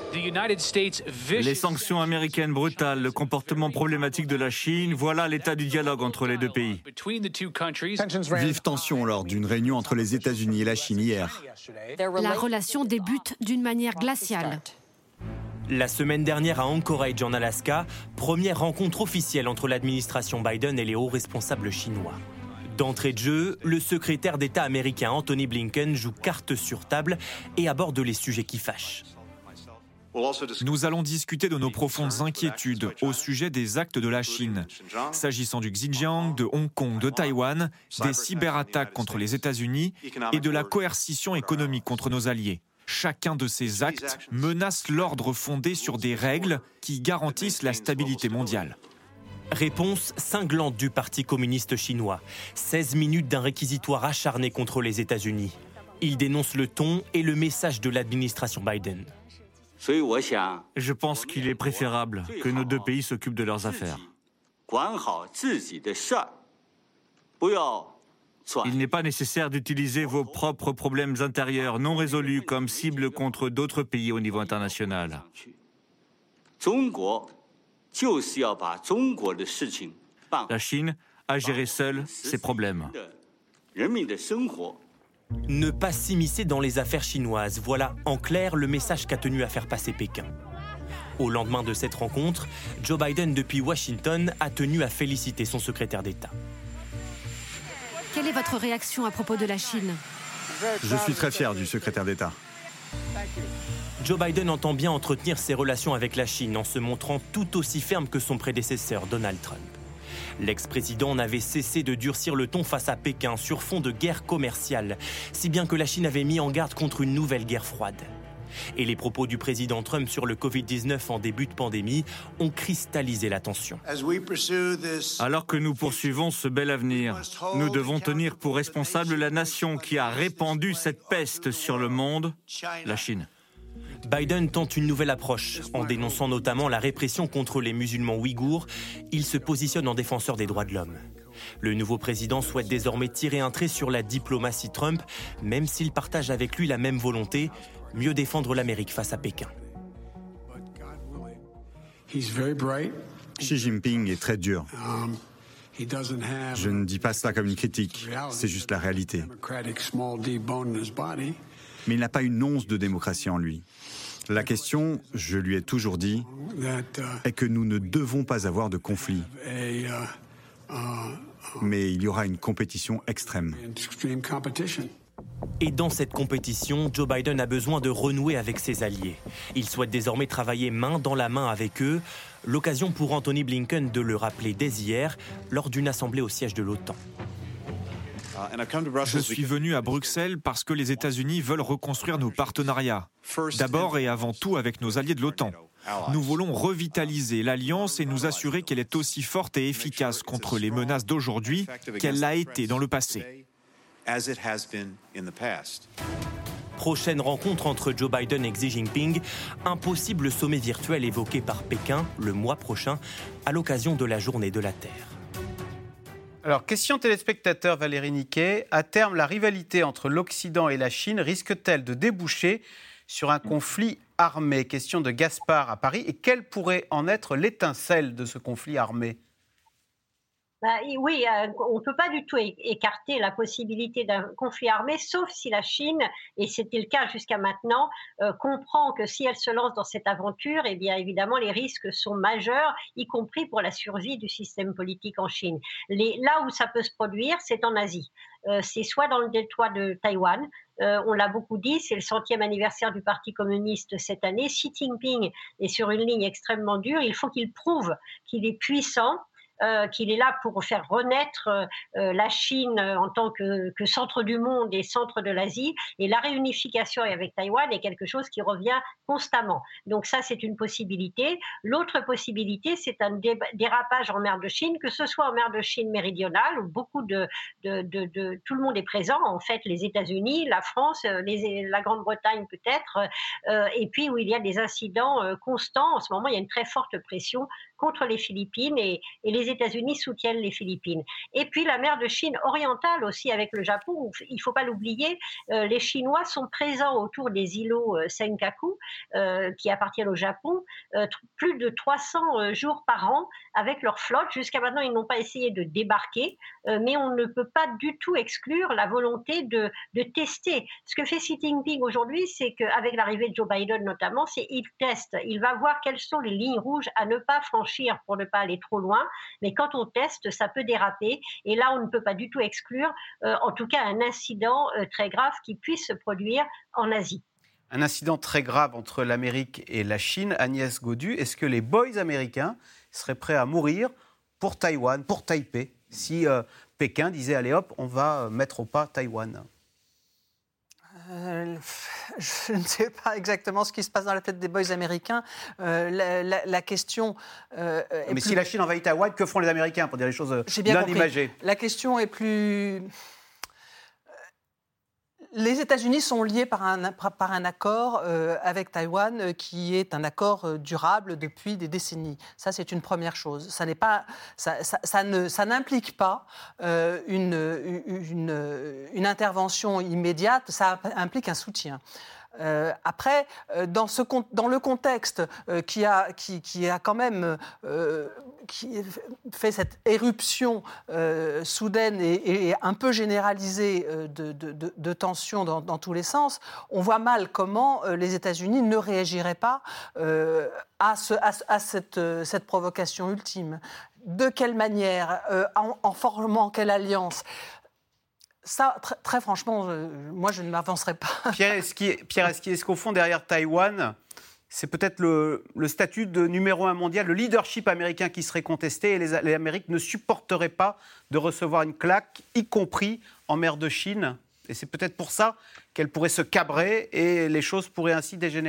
Les sanctions américaines brutales, le comportement problématique de la Chine, voilà l'état du dialogue entre les deux pays. Vive tension lors d'une réunion entre les États-Unis et la Chine hier. La relation débute d'une manière glaciale. La semaine dernière à Anchorage en Alaska, première rencontre officielle entre l'administration Biden et les hauts responsables chinois. D'entrée de jeu, le secrétaire d'État américain Anthony Blinken joue carte sur table et aborde les sujets qui fâchent. Nous allons discuter de nos profondes inquiétudes au sujet des actes de la Chine, s'agissant du Xinjiang, de Hong Kong, de Taïwan, des cyberattaques contre les États-Unis et de la coercition économique contre nos alliés. Chacun de ces actes menace l'ordre fondé sur des règles qui garantissent la stabilité mondiale. Réponse cinglante du Parti communiste chinois. seize minutes d'un réquisitoire acharné contre les États-Unis. Il dénonce le ton et le message de l'administration Biden. Je pense qu'il est préférable que nos deux pays s'occupent de leurs affaires. Il n'est pas nécessaire d'utiliser vos propres problèmes intérieurs non résolus comme cible contre d'autres pays au niveau international. La Chine a géré seule ses problèmes. Ne pas s'immiscer dans les affaires chinoises, voilà en clair le message qu'a tenu à faire passer Pékin. Au lendemain de cette rencontre, Joe Biden depuis Washington a tenu à féliciter son secrétaire d'État. Quelle est votre réaction à propos de la Chine ? Je suis très fier du secrétaire d'État. Joe Biden entend bien entretenir ses relations avec la Chine en se montrant tout aussi ferme que son prédécesseur Donald Trump. L'ex-président n'avait cessé de durcir le ton face à Pékin sur fond de guerre commerciale, si bien que la Chine avait mis en garde contre une nouvelle guerre froide. Et les propos du président Trump sur le covid dix-neuf en début de pandémie ont cristallisé la tension. Alors que nous poursuivons ce bel avenir, nous devons tenir pour responsable la nation qui a répandu cette peste sur le monde, la Chine. Biden tente une nouvelle approche. En dénonçant notamment la répression contre les musulmans ouïghours, il se positionne en défenseur des droits de l'homme. Le nouveau président souhaite désormais tirer un trait sur la diplomatie Trump, même s'il partage avec lui la même volonté, mieux défendre l'Amérique face à Pékin. Xi Jinping est très dur. Je ne dis pas cela comme une critique, c'est juste la réalité. Mais il n'a pas une once de démocratie en lui. La question, je lui ai toujours dit, est que nous ne devons pas avoir de conflit. Mais il y aura une compétition extrême. Et dans cette compétition, Joe Biden a besoin de renouer avec ses alliés. Il souhaite désormais travailler main dans la main avec eux. L'occasion pour Anthony Blinken de le rappeler dès hier, lors d'une assemblée au siège de l'OTAN. Je suis venu à Bruxelles parce que les États-Unis veulent reconstruire nos partenariats. D'abord et avant tout avec nos alliés de l'OTAN. Nous voulons revitaliser l'alliance et nous assurer qu'elle est aussi forte et efficace contre les menaces d'aujourd'hui qu'elle l'a été dans le passé. Prochaine rencontre entre Joe Biden et Xi Jinping, un possible sommet virtuel évoqué par Pékin le mois prochain à l'occasion de la Journée de la Terre. Alors, question téléspectateur Valérie Niquet. À terme, la rivalité entre l'Occident et la Chine risque-t-elle de déboucher sur un conflit armé ? Question de Gaspard à Paris. Et quelle pourrait en être l'étincelle de ce conflit armé ? Bah, oui, euh, on ne peut pas du tout écarter la possibilité d'un conflit armé, sauf si la Chine, et c'était le cas jusqu'à maintenant, euh, comprend que si elle se lance dans cette aventure, eh bien évidemment les risques sont majeurs, y compris pour la survie du système politique en Chine. Les, là où ça peut se produire, c'est en Asie. Euh, c'est soit dans le détroit de Taïwan, euh, on l'a beaucoup dit, c'est le centième anniversaire du Parti communiste cette année. Xi Jinping est sur une ligne extrêmement dure, il faut qu'il prouve qu'il est puissant, Euh, qu'il est là pour faire renaître euh, la Chine en tant que, que centre du monde et centre de l'Asie. Et la réunification avec Taïwan est quelque chose qui revient constamment. Donc ça, c'est une possibilité. L'autre possibilité, c'est un dé- dérapage en mer de Chine, que ce soit en mer de Chine méridionale, où beaucoup de, de, de, de tout le monde est présent, en fait, les États-Unis, la France, les, la Grande-Bretagne peut-être, euh, et puis où il y a des incidents euh, constants. En ce moment, il y a une très forte pression contre les Philippines et, et les États-Unis soutiennent les Philippines. Et puis la mer de Chine orientale aussi avec le Japon, il ne faut pas l'oublier, euh, les Chinois sont présents autour des îlots euh, Senkaku euh, qui appartiennent au Japon, euh, plus de trois cents jours par an avec leur flotte. Jusqu'à maintenant, ils n'ont pas essayé de débarquer, euh, mais on ne peut pas du tout exclure la volonté de, de tester. Ce que fait Xi Jinping aujourd'hui, c'est qu'avec l'arrivée de Joe Biden notamment, c'est qu'il teste. Il va voir quelles sont les lignes rouges à ne pas franchir pour ne pas aller trop loin. Mais quand on teste, ça peut déraper. Et là, on ne peut pas du tout exclure, euh, en tout cas, un incident euh, très grave qui puisse se produire en Asie. Un incident très grave entre l'Amérique et la Chine. Agnès Gaudu, est-ce que les boys américains seraient prêts à mourir pour Taïwan, pour Taipei, si euh, Pékin disait « allez hop, on va mettre au pas Taïwan » ? Euh, je ne sais pas exactement ce qui se passe dans la tête des boys américains. Euh, la, la, la question euh, est Mais plus... si la Chine envahit Taïwan, que font les Américains, pour dire les choses non imagées ? La question est plus... Les États-Unis sont liés par un, par un accord euh, avec Taïwan euh, qui est un accord euh, durable depuis des décennies. Ça, c'est une première chose. Ça, n'est pas, ça, ça, ça, ne, ça n'implique pas euh, une, une, une intervention immédiate, ça implique un soutien. Euh, après, euh, dans, ce, dans le contexte euh, qui, a, qui, qui a quand même euh, qui fait cette éruption euh, soudaine et, et un peu généralisée euh, de, de, de, de tensions dans, dans tous les sens, on voit mal comment euh, les États-Unis ne réagiraient pas euh, à, ce, à, à cette, cette provocation ultime. De quelle manière, euh, en, en formant quelle alliance ? Ça, très, très franchement, euh, moi, je ne m'avancerai pas. Pierre Esquier, Pierre Esquier, est-ce qu'au fond, derrière Taïwan, c'est peut-être le, le statut de numéro un mondial, le leadership américain qui serait contesté et les, les Amériques ne supporteraient pas de recevoir une claque, y compris en mer de Chine ? Et c'est peut-être pour ça qu'elle pourrait se cabrer et les choses pourraient ainsi dégénérer ?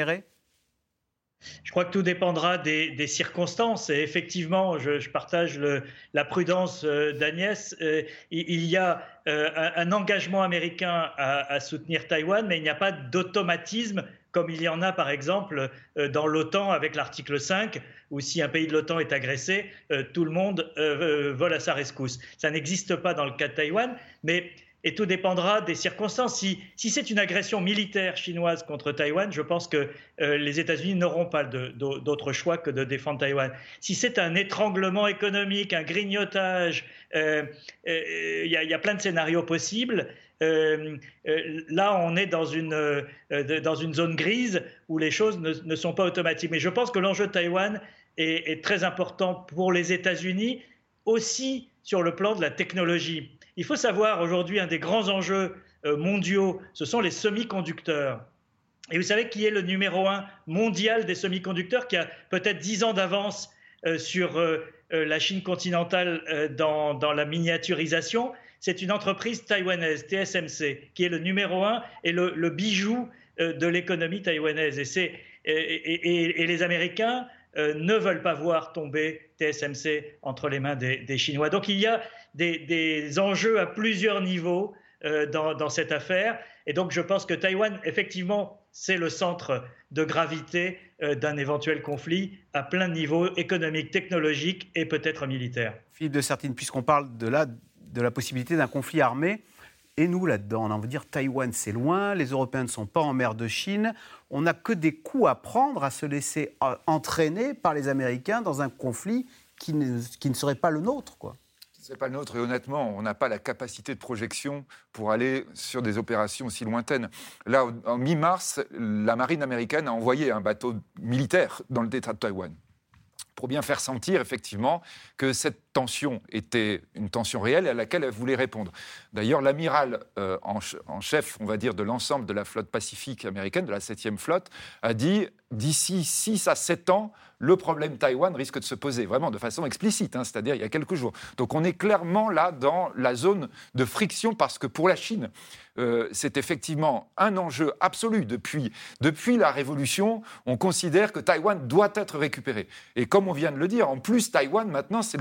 Je crois que tout dépendra des, des circonstances. Et effectivement, je, je partage le, la prudence euh, d'Agnès. Euh, il, il y a euh, un, un engagement américain à, à soutenir Taïwan, mais il n'y a pas d'automatisme comme il y en a par exemple euh, dans l'OTAN avec l'article cinq, où si un pays de l'OTAN est agressé, euh, tout le monde euh, vole à sa rescousse. Ça n'existe pas dans le cas de Taïwan, mais... Et tout dépendra des circonstances. Si, si c'est une agression militaire chinoise contre Taïwan, je pense que euh, les États-Unis n'auront pas de, de, d'autre choix que de défendre Taïwan. Si c'est un étranglement économique, un grignotage, il euh, euh, y, y a plein de scénarios possibles. Euh, euh, là, on est dans une, euh, dans une zone grise où les choses ne, ne sont pas automatiques. Mais je pense que l'enjeu de Taïwan est, est très important pour les États-Unis, aussi sur le plan de la technologie. Il faut savoir, aujourd'hui, un des grands enjeux euh, mondiaux, ce sont les semi-conducteurs. Et vous savez qui est le numéro un mondial des semi-conducteurs, qui a peut-être dix ans d'avance euh, sur euh, euh, la Chine continentale euh, dans, dans la miniaturisation? C'est une entreprise taïwanaise, T S M C, qui est le numéro un et le, le bijou euh, de l'économie taïwanaise. Et, c'est, et, et, et les Américains euh, ne veulent pas voir tomber T S M C entre les mains des, des Chinois. Donc il y a Des, des enjeux à plusieurs niveaux euh, dans, dans cette affaire. Et donc, je pense que Taïwan, effectivement, c'est le centre de gravité euh, d'un éventuel conflit à plein de niveaux, économiques, technologiques et peut-être militaires. Philippe de Sertine, puisqu'on parle de la, de la possibilité d'un conflit armé, et nous, là-dedans, on a envie de dire Taïwan, c'est loin, les Européens ne sont pas en mer de Chine, on n'a que des coups à prendre, à se laisser entraîner par les Américains dans un conflit qui ne, qui ne serait pas le nôtre, quoi. Ce n'est pas le nôtre et honnêtement, on n'a pas la capacité de projection pour aller sur des opérations aussi lointaines. Là, en mi-mars, la marine américaine a envoyé un bateau militaire dans le détroit de Taïwan pour bien faire sentir effectivement que cette tension était une tension réelle et à laquelle elle voulait répondre. D'ailleurs, l'amiral euh, en, ch- en chef, on va dire, de l'ensemble de la flotte pacifique américaine, de la septième flotte, a dit d'ici six à sept ans, le problème Taïwan risque de se poser, vraiment de façon explicite, hein, c'est-à-dire il y a quelques jours. Donc on est clairement là dans la zone de friction parce que pour la Chine, euh, c'est effectivement un enjeu absolu. Depuis, depuis la Révolution, on considère que Taïwan doit être récupéré. Et comme on vient de le dire, en plus, Taïwan, maintenant, c'est le pétrole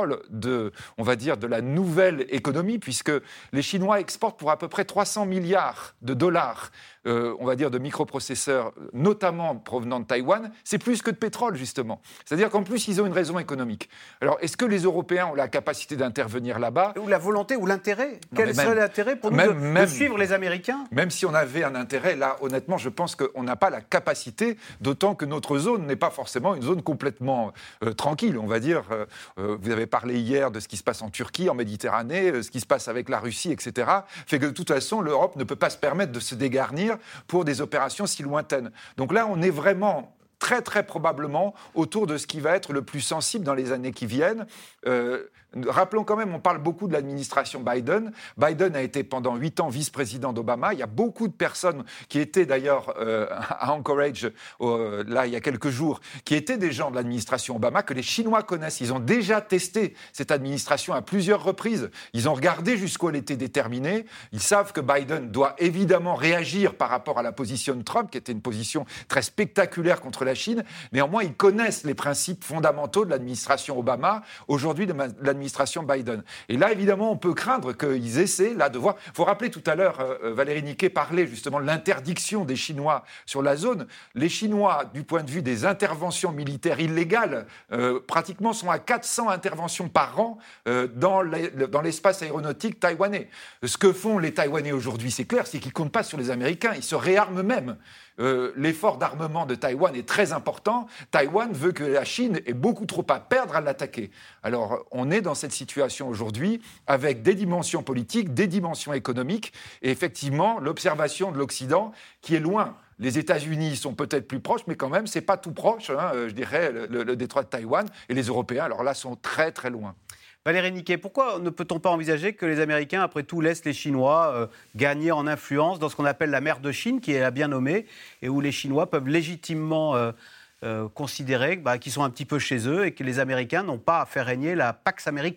contrôle de, on va dire, de la nouvelle économie, puisque les Chinois exportent pour à peu près trois cents milliards de dollars, euh, on va dire, de microprocesseurs, notamment provenant de Taïwan. C'est plus que de pétrole, justement. C'est-à-dire qu'en plus, ils ont une raison économique. Alors, est-ce que les Européens ont la capacité d'intervenir là-bas ? Ou la volonté, ou l'intérêt ? Quel serait l'intérêt pour nous même, de, même, de suivre les Américains ? Même si on avait un intérêt, là, honnêtement, je pense qu'on n'a pas la capacité, d'autant que notre zone n'est pas forcément une zone complètement euh, tranquille, on va dire. Euh, vous avez parlé hier de ce qui se passe en Turquie, en Méditerranée, euh, ce qui se passe avec la Russie, et cetera, fait que de toute façon, l'Europe ne peut pas se permettre de se dégarnir pour des opérations si lointaines. Donc là, on est vraiment très, très probablement autour de ce qui va être le plus sensible dans les années qui viennent. Euh, Rappelons quand même, on parle beaucoup de l'administration Biden. Biden a été pendant huit ans vice-président d'Obama. Il y a beaucoup de personnes qui étaient d'ailleurs euh, à Anchorage, euh, là, il y a quelques jours, qui étaient des gens de l'administration Obama, que les Chinois connaissent. Ils ont déjà testé cette administration à plusieurs reprises. Ils ont regardé jusqu'où elle était déterminée. Ils savent que Biden doit évidemment réagir par rapport à la position de Trump, qui était une position très spectaculaire contre la Chine. Néanmoins, ils connaissent les principes fondamentaux de l'administration Obama, aujourd'hui de l'administration Biden. Et là, évidemment, on peut craindre qu'ils essaient là de voir. Il faut rappeler tout à l'heure, euh, Valérie Niquet parlait justement de l'interdiction des Chinois sur la zone. Les Chinois, du point de vue des interventions militaires illégales, euh, pratiquement sont à quatre cents interventions par an euh, dans, les, dans l'espace aéronautique taïwanais. Ce que font les Taïwanais aujourd'hui, c'est clair, c'est qu'ils ne comptent pas sur les Américains, ils se réarment eux-mêmes. Euh, l'effort d'armement de Taïwan est très important. Taïwan veut que la Chine ait beaucoup trop à perdre à l'attaquer. Alors, on est dans cette situation aujourd'hui avec des dimensions politiques, des dimensions économiques et effectivement l'observation de l'Occident qui est loin. Les États-Unis sont peut-être plus proches, mais quand même, c'est pas tout proche, hein, je dirais, le, le détroit de Taïwan. Et les Européens, alors là, sont très, très loin. Valérie Niquet, pourquoi ne peut-on pas envisager que les Américains, après tout, laissent les Chinois euh, gagner en influence dans ce qu'on appelle la mer de Chine, qui est la bien nommée, et où les Chinois peuvent légitimement euh, euh, considérer bah, qu'ils sont un petit peu chez eux et que les Américains n'ont pas à faire régner la Pax Americana ?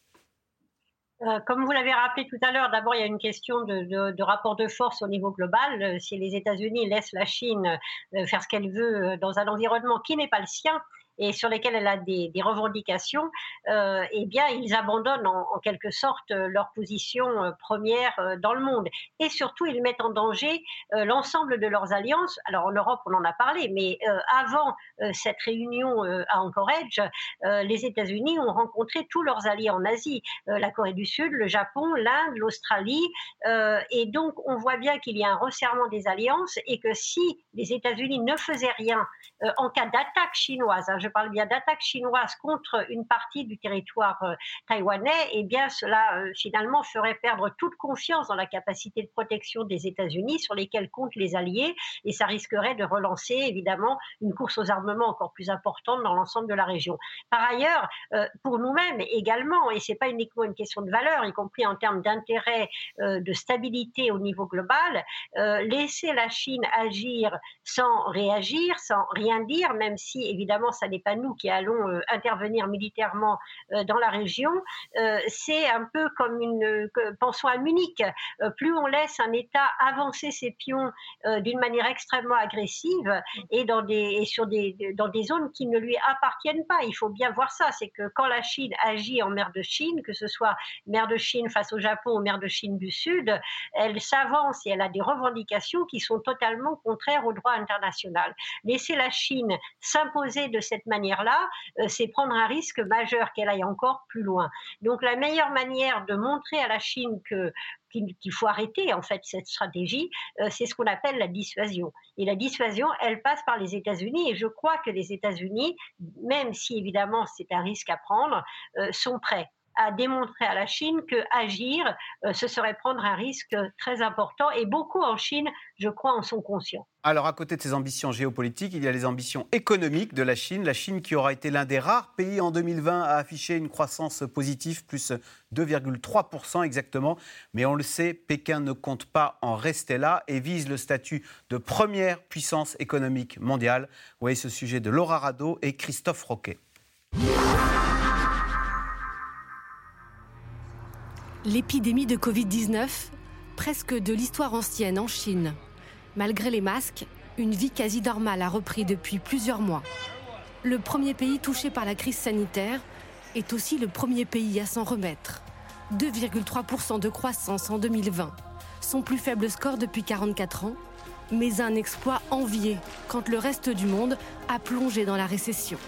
Euh, comme vous l'avez rappelé tout à l'heure, d'abord il y a une question de, de, de rapport de force au niveau global. Euh, si les États-Unis laissent la Chine euh, faire ce qu'elle veut euh, dans un environnement qui n'est pas le sien, et sur lesquels elle a des, des revendications, euh, eh bien, ils abandonnent en, en quelque sorte leur position euh, première euh, dans le monde. Et surtout, ils mettent en danger euh, l'ensemble de leurs alliances. Alors, en Europe, on en a parlé, mais euh, avant euh, cette réunion euh, à Anchorage, euh, les États-Unis ont rencontré tous leurs alliés en Asie, euh, la Corée du Sud, le Japon, l'Inde, l'Australie. Euh, et donc, on voit bien qu'il y a un resserrement des alliances et que si les États-Unis ne faisaient rien euh, en cas d'attaque chinoise, hein, je parle bien d'attaque chinoise contre une partie du territoire euh, taïwanais, eh bien cela euh, finalement ferait perdre toute confiance dans la capacité de protection des États-Unis sur lesquels comptent les alliés, et ça risquerait de relancer évidemment une course aux armements encore plus importante dans l'ensemble de la région. Par ailleurs, euh, pour nous-mêmes également, et c'est pas uniquement une question de valeur, y compris en termes d'intérêt, euh, de stabilité au niveau global, euh, laisser la Chine agir sans réagir, sans rien dire, même si évidemment ça n'est pas nous qui allons euh, intervenir militairement euh, dans la région, euh, c'est un peu comme une, euh, pensons à Munich, euh, plus on laisse un État avancer ses pions euh, d'une manière extrêmement agressive et, dans des, et sur des, dans des zones qui ne lui appartiennent pas. Il faut bien voir ça, c'est que quand la Chine agit en mer de Chine, que ce soit mer de Chine face au Japon ou mer de Chine du Sud, elle s'avance et elle a des revendications qui sont totalement contraires au droit international. Laisser la Chine s'imposer de cette manière-là, euh, c'est prendre un risque majeur qu'elle aille encore plus loin. Donc la meilleure manière de montrer à la Chine que qu'il faut arrêter en fait cette stratégie, euh, c'est ce qu'on appelle la dissuasion. Et la dissuasion, elle passe par les États-Unis, et je crois que les États-Unis, même si évidemment c'est un risque à prendre, euh, sont prêts à démontrer à la Chine que agir, euh, ce serait prendre un risque très important. Et beaucoup en Chine, je crois, en sont conscients. Alors, à côté de ces ambitions géopolitiques, il y a les ambitions économiques de la Chine. La Chine qui aura été l'un des rares pays en deux mille vingt à afficher une croissance positive, plus deux virgule trois pour cent exactement. Mais on le sait, Pékin ne compte pas en rester là et vise le statut de première puissance économique mondiale. Vous voyez ce sujet de Laura Rado et Christophe Roquet. L'épidémie de covid dix-neuf, presque de l'histoire ancienne en Chine. Malgré les masques, une vie quasi normale a repris depuis plusieurs mois. Le premier pays touché par la crise sanitaire, est aussi le premier pays à s'en remettre. deux virgule trois pour cent de croissance en deux mille vingt, son plus faible score depuis quarante-quatre ans, mais un exploit envié quand le reste du monde a plongé dans la récession.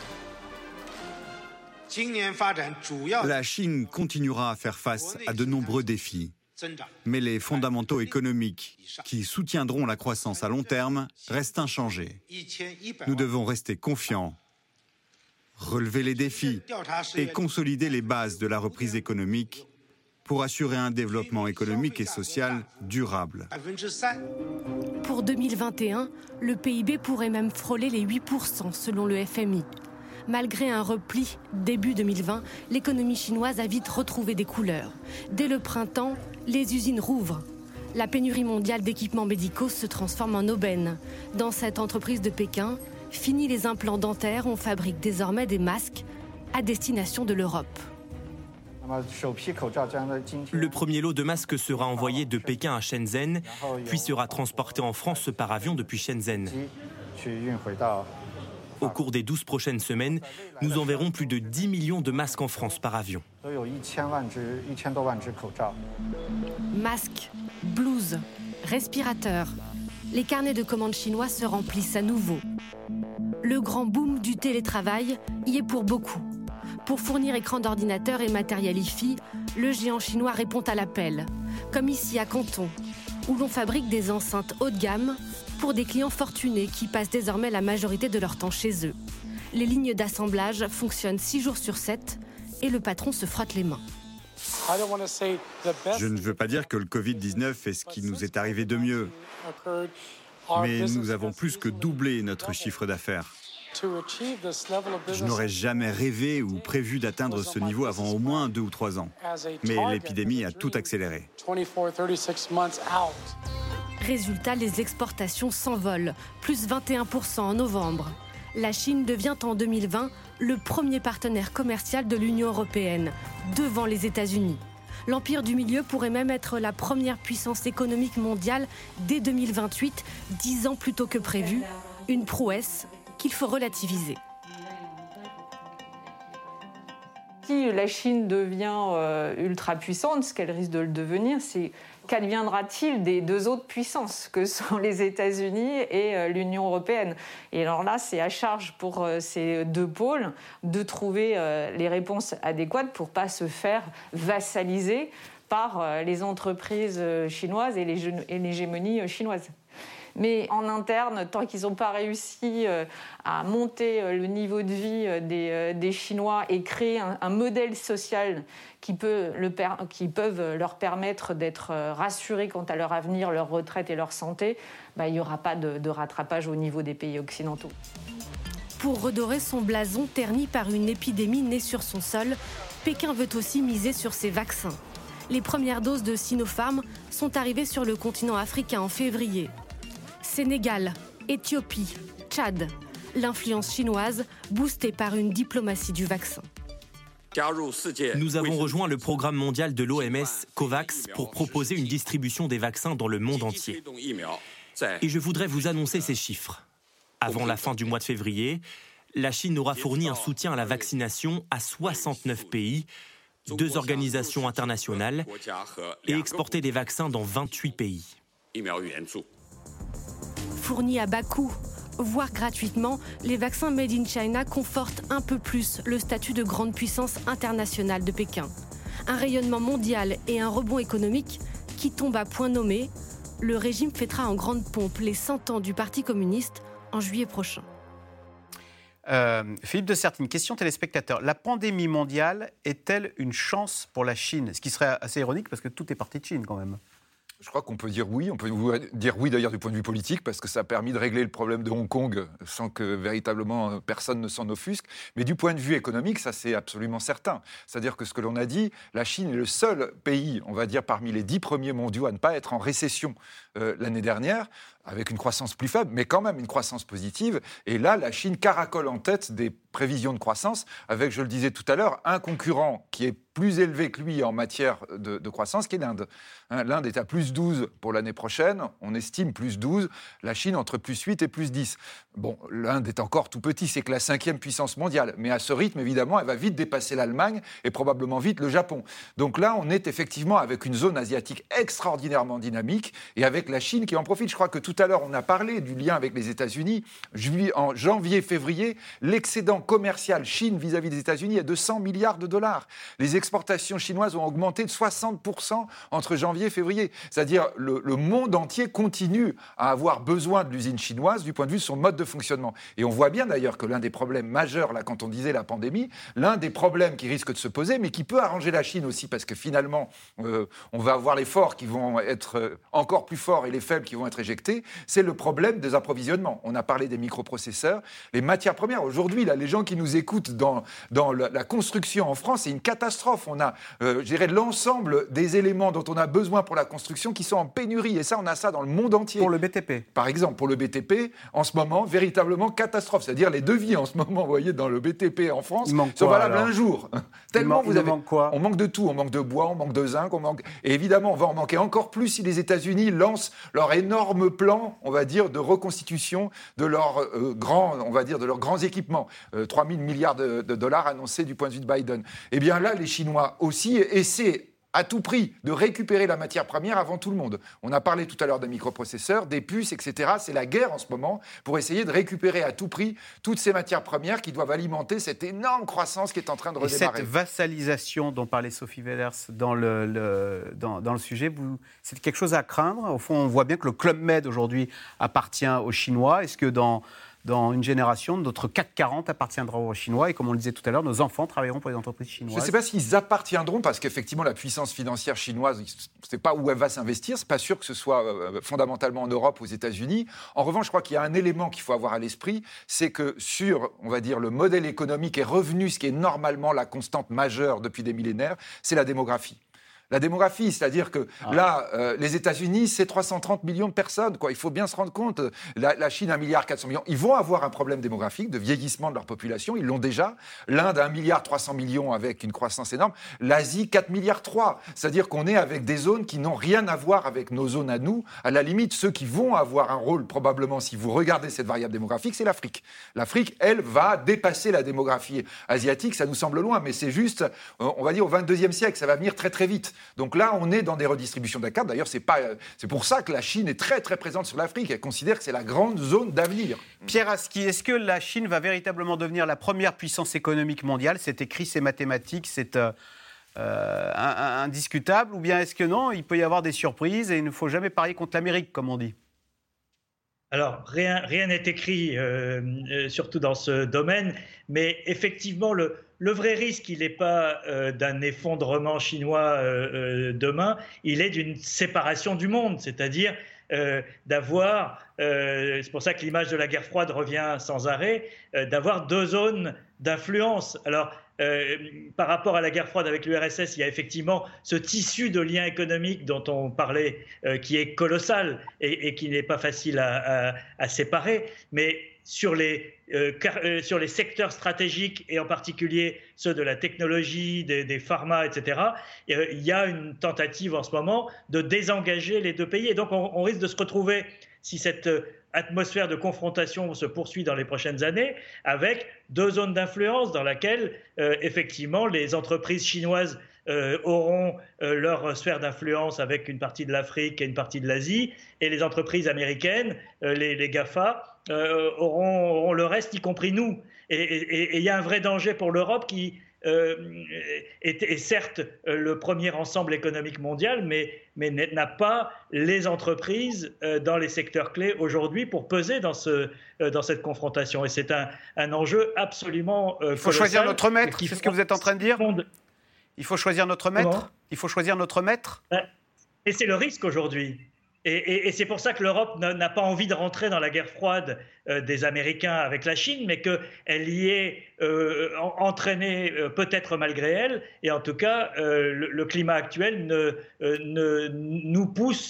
La Chine continuera à faire face à de nombreux défis. Mais les fondamentaux économiques qui soutiendront la croissance à long terme restent inchangés. Nous devons rester confiants, relever les défis et consolider les bases de la reprise économique pour assurer un développement économique et social durable. Pour deux mille vingt et un, le P I B pourrait même frôler les huit pour cent selon le F M I. Malgré un repli début deux mille vingt, l'économie chinoise a vite retrouvé des couleurs. Dès le printemps, les usines rouvrent. La pénurie mondiale d'équipements médicaux se transforme en aubaine. Dans cette entreprise de Pékin, fini les implants dentaires, on fabrique désormais des masques à destination de l'Europe. Le premier lot de masques sera envoyé de Pékin à Shenzhen, puis sera transporté en France par avion depuis Shenzhen. Au cours des douze prochaines semaines, nous enverrons plus de dix millions de masques en France par avion. Masques, blouses, respirateurs. Les carnets de commandes chinois se remplissent à nouveau. Le grand boom du télétravail y est pour beaucoup. Pour fournir écrans d'ordinateur et matériel hi-fi, le géant chinois répond à l'appel. Comme ici à Canton, où l'on fabrique des enceintes haut de gamme pour des clients fortunés qui passent désormais la majorité de leur temps chez eux. Les lignes d'assemblage fonctionnent six jours sur sept et le patron se frotte les mains. Je ne veux pas dire que le covid dix-neuf est ce qui nous est arrivé de mieux, mais nous avons plus que doublé notre chiffre d'affaires. Je n'aurais jamais rêvé ou prévu d'atteindre ce niveau avant au moins deux ou trois ans. Mais l'épidémie a tout accéléré. Résultat, les exportations s'envolent, plus vingt et un pour cent en novembre. La Chine devient en deux mille vingt le premier partenaire commercial de l'Union européenne, devant les États-Unis. L'Empire du Milieu pourrait même être la première puissance économique mondiale dès deux mille vingt-huit, dix ans plus tôt que prévu. Une prouesse qu'il faut relativiser. Si la Chine devient euh, ultra puissante, ce qu'elle risque de le devenir, c'est qu'adviendra-t-il des deux autres puissances que sont les États-Unis et euh, l'Union européenne? Et alors là, c'est à charge pour euh, ces deux pôles de trouver euh, les réponses adéquates pour ne pas se faire vassaliser par euh, les entreprises chinoises et l'hégémonie chinoise. Mais en interne, tant qu'ils n'ont pas réussi à monter le niveau de vie des, des Chinois et créer un, un modèle social qui, peut le per, qui peuvent leur permettre d'être rassurés quant à leur avenir, leur retraite et leur santé, bah, il n'y aura pas de, de rattrapage au niveau des pays occidentaux. Pour redorer son blason terni par une épidémie née sur son sol, Pékin veut aussi miser sur ses vaccins. Les premières doses de Sinopharm sont arrivées sur le continent africain en février. Sénégal, Éthiopie, Tchad, l'influence chinoise boostée par une diplomatie du vaccin. Nous avons rejoint le programme mondial de l'O M S, COVAX, pour proposer une distribution des vaccins dans le monde entier. Et je voudrais vous annoncer ces chiffres. Avant la fin du mois de février, la Chine aura fourni un soutien à la vaccination à soixante-neuf pays, deux organisations internationales, et exporté des vaccins dans vingt-huit pays. Fournis à bas coût, voire gratuitement, les vaccins Made in China confortent un peu plus le statut de grande puissance internationale de Pékin. Un rayonnement mondial et un rebond économique qui tombent à point nommé. Le régime fêtera en grande pompe les cent ans du Parti communiste en juillet prochain. Euh, Philippe de Sertine, question téléspectateur. La pandémie mondiale est-elle une chance pour la Chine? Ce qui serait assez ironique parce que tout est parti de Chine quand même. Je crois qu'on peut dire oui. On peut dire oui d'ailleurs du point de vue politique parce que ça a permis de régler le problème de Hong Kong sans que véritablement personne ne s'en offusque. Mais du point de vue économique, ça c'est absolument certain. C'est-à-dire que ce que l'on a dit, la Chine est le seul pays, on va dire, parmi les dix premiers mondiaux à ne pas être en récession euh, l'année dernière, avec une croissance plus faible, mais quand même une croissance positive. Et là, la Chine caracole en tête des prévisions de croissance, avec, je le disais tout à l'heure, un concurrent qui est plus élevé que lui en matière de, de croissance, qui est l'Inde. Hein, L'Inde est à plus douze pour l'année prochaine, on estime plus douze, la Chine entre plus huit et plus dix. Bon, l'Inde est encore tout petit, c'est que la cinquième puissance mondiale, mais à ce rythme, évidemment, elle va vite dépasser l'Allemagne et probablement vite le Japon. Donc là, on est effectivement avec une zone asiatique extraordinairement dynamique et avec la Chine qui en profite. Je crois que tout à l'heure, on a parlé du lien avec les États-Unis. En janvier-février, l'excédent commercial Chine vis-à-vis des États-Unis est de cent milliards de dollars. Les exportations chinoises ont augmenté de soixante pour cent entre janvier et février. C'est-à-dire le, le monde entier continue à avoir besoin de l'usine chinoise du point de vue de son mode de fonctionnement. Et on voit bien d'ailleurs que l'un des problèmes majeurs, là, quand on disait la pandémie, l'un des problèmes qui risque de se poser, mais qui peut arranger la Chine aussi, parce que finalement, euh, on va avoir les forts qui vont être encore plus forts et les faibles qui vont être éjectés, c'est le problème des approvisionnements. On a parlé des microprocesseurs, les matières premières. Aujourd'hui, là, les gens qui nous écoutent dans, dans la, la construction en France, c'est une catastrophe. On a, euh, je dirais, l'ensemble des éléments dont on a besoin pour la construction qui sont en pénurie. Et ça, on a ça dans le monde entier. Pour le B T P. Par exemple, pour le B T P, en ce moment, véritablement catastrophe. C'est-à-dire les devis en ce moment, vous voyez, dans le B T P en France, sont valables un jour. Tellement il vous avez... manque quoi ? On manque de tout. On manque de bois, on manque de zinc, on manque... Et évidemment, on va en manquer encore plus si les États-Unis lancent leur énorme plan, on va dire, de reconstitution de leurs euh, grands, on va dire, de leurs grands équipements. Euh, trois mille milliards de, de dollars annoncés du point de vue de Biden. Eh bien là, les Chinois aussi essaient à tout prix de récupérer la matière première avant tout le monde. On a parlé tout à l'heure des microprocesseurs, des puces, et cetera. C'est la guerre en ce moment pour essayer de récupérer à tout prix toutes ces matières premières qui doivent alimenter cette énorme croissance qui est en train de redémarrer. Et cette vassalisation dont parlait Sophie Wellers dans le, le, dans, dans le sujet, vous, c'est quelque chose à craindre ? Au fond, on voit bien que le Club Med aujourd'hui appartient aux Chinois. Est-ce que dans... Dans une génération, notre C A C quarante appartiendra aux Chinois et comme on le disait tout à l'heure, nos enfants travailleront pour les entreprises chinoises. Je ne sais pas s'ils appartiendront parce qu'effectivement la puissance financière chinoise, je ne sais pas où elle va s'investir, ce n'est pas sûr que ce soit euh, fondamentalement en Europe ou aux États-Unis. En revanche, je crois qu'il y a un élément qu'il faut avoir à l'esprit, c'est que sur, on va dire, le modèle économique et revenu, ce qui est normalement la constante majeure depuis des millénaires, c'est la démographie. La démographie, c'est-à-dire que ah. là, euh, les États-Unis, c'est trois cent trente millions de personnes, quoi. Il faut bien se rendre compte. La, la Chine, un milliard quatre cents millions. Ils vont avoir un problème démographique de vieillissement de leur population. Ils l'ont déjà. L'Inde, un milliard trois cents millions avec une croissance énorme. L'Asie, quatre milliards trois. C'est-à-dire qu'on est avec des zones qui n'ont rien à voir avec nos zones à nous. À la limite, ceux qui vont avoir un rôle, probablement, si vous regardez cette variable démographique, c'est l'Afrique. L'Afrique, elle, va dépasser la démographie asiatique. Ça nous semble loin, mais c'est juste, on va dire, au vingt-deuxième siècle. Ça va venir très, très vite. Donc là, on est dans des redistributions de la carte. D'ailleurs, c'est, pas, c'est pour ça que la Chine est très, très présente sur l'Afrique. Elle considère que c'est la grande zone d'avenir. Pierre Aski, est-ce que la Chine va véritablement devenir la première puissance économique mondiale ? C'est écrit, c'est mathématique, c'est euh, euh, indiscutable. Ou bien est-ce que non, il peut y avoir des surprises et il ne faut jamais parier contre l'Amérique, comme on dit ? Alors, rien, rien n'est écrit, euh, euh, surtout dans ce domaine, mais effectivement, le, le vrai risque, il n'est pas euh, d'un effondrement chinois euh, euh, demain, il est d'une séparation du monde, c'est-à-dire euh, d'avoir, euh, c'est pour ça que l'image de la guerre froide revient sans arrêt, euh, d'avoir deux zones d'influence. Alors, Euh, par rapport à la guerre froide avec l'U R S S, il y a effectivement ce tissu de liens économiques dont on parlait, euh, qui est colossal et, et qui n'est pas facile à, à, à séparer. Mais sur les, euh, car, euh, sur les secteurs stratégiques, et en particulier ceux de la technologie, des, des pharma, et cetera, euh, il y a une tentative en ce moment de désengager les deux pays. Et donc, on, on risque de se retrouver, si cette atmosphère de confrontation se poursuit dans les prochaines années, avec deux zones d'influence dans lesquelles, euh, effectivement, les entreprises chinoises euh, auront euh, leur sphère d'influence avec une partie de l'Afrique et une partie de l'Asie, et les entreprises américaines, euh, les, les GAFA, euh, auront, auront le reste, y compris nous. Et il y a un vrai danger pour l'Europe qui euh, est, est certes le premier ensemble économique mondial, mais, mais n'a pas les entreprises euh, dans les secteurs clés aujourd'hui pour peser dans, ce, euh, dans cette confrontation. Et c'est un, un enjeu absolument euh, Il faut colossal. choisir notre maître, c'est ce que vous êtes en train de dire ? Il faut choisir notre maître Comment ? Il faut choisir notre maître ? Et c'est le risque aujourd'hui. Et, et, et c'est pour ça que l'Europe n'a pas envie de rentrer dans la guerre froide euh, des Américains avec la Chine, mais qu'elle y est euh, entraînée euh, peut-être malgré elle. Et en tout cas, euh, le, le climat actuel ne, euh, ne, nous pousse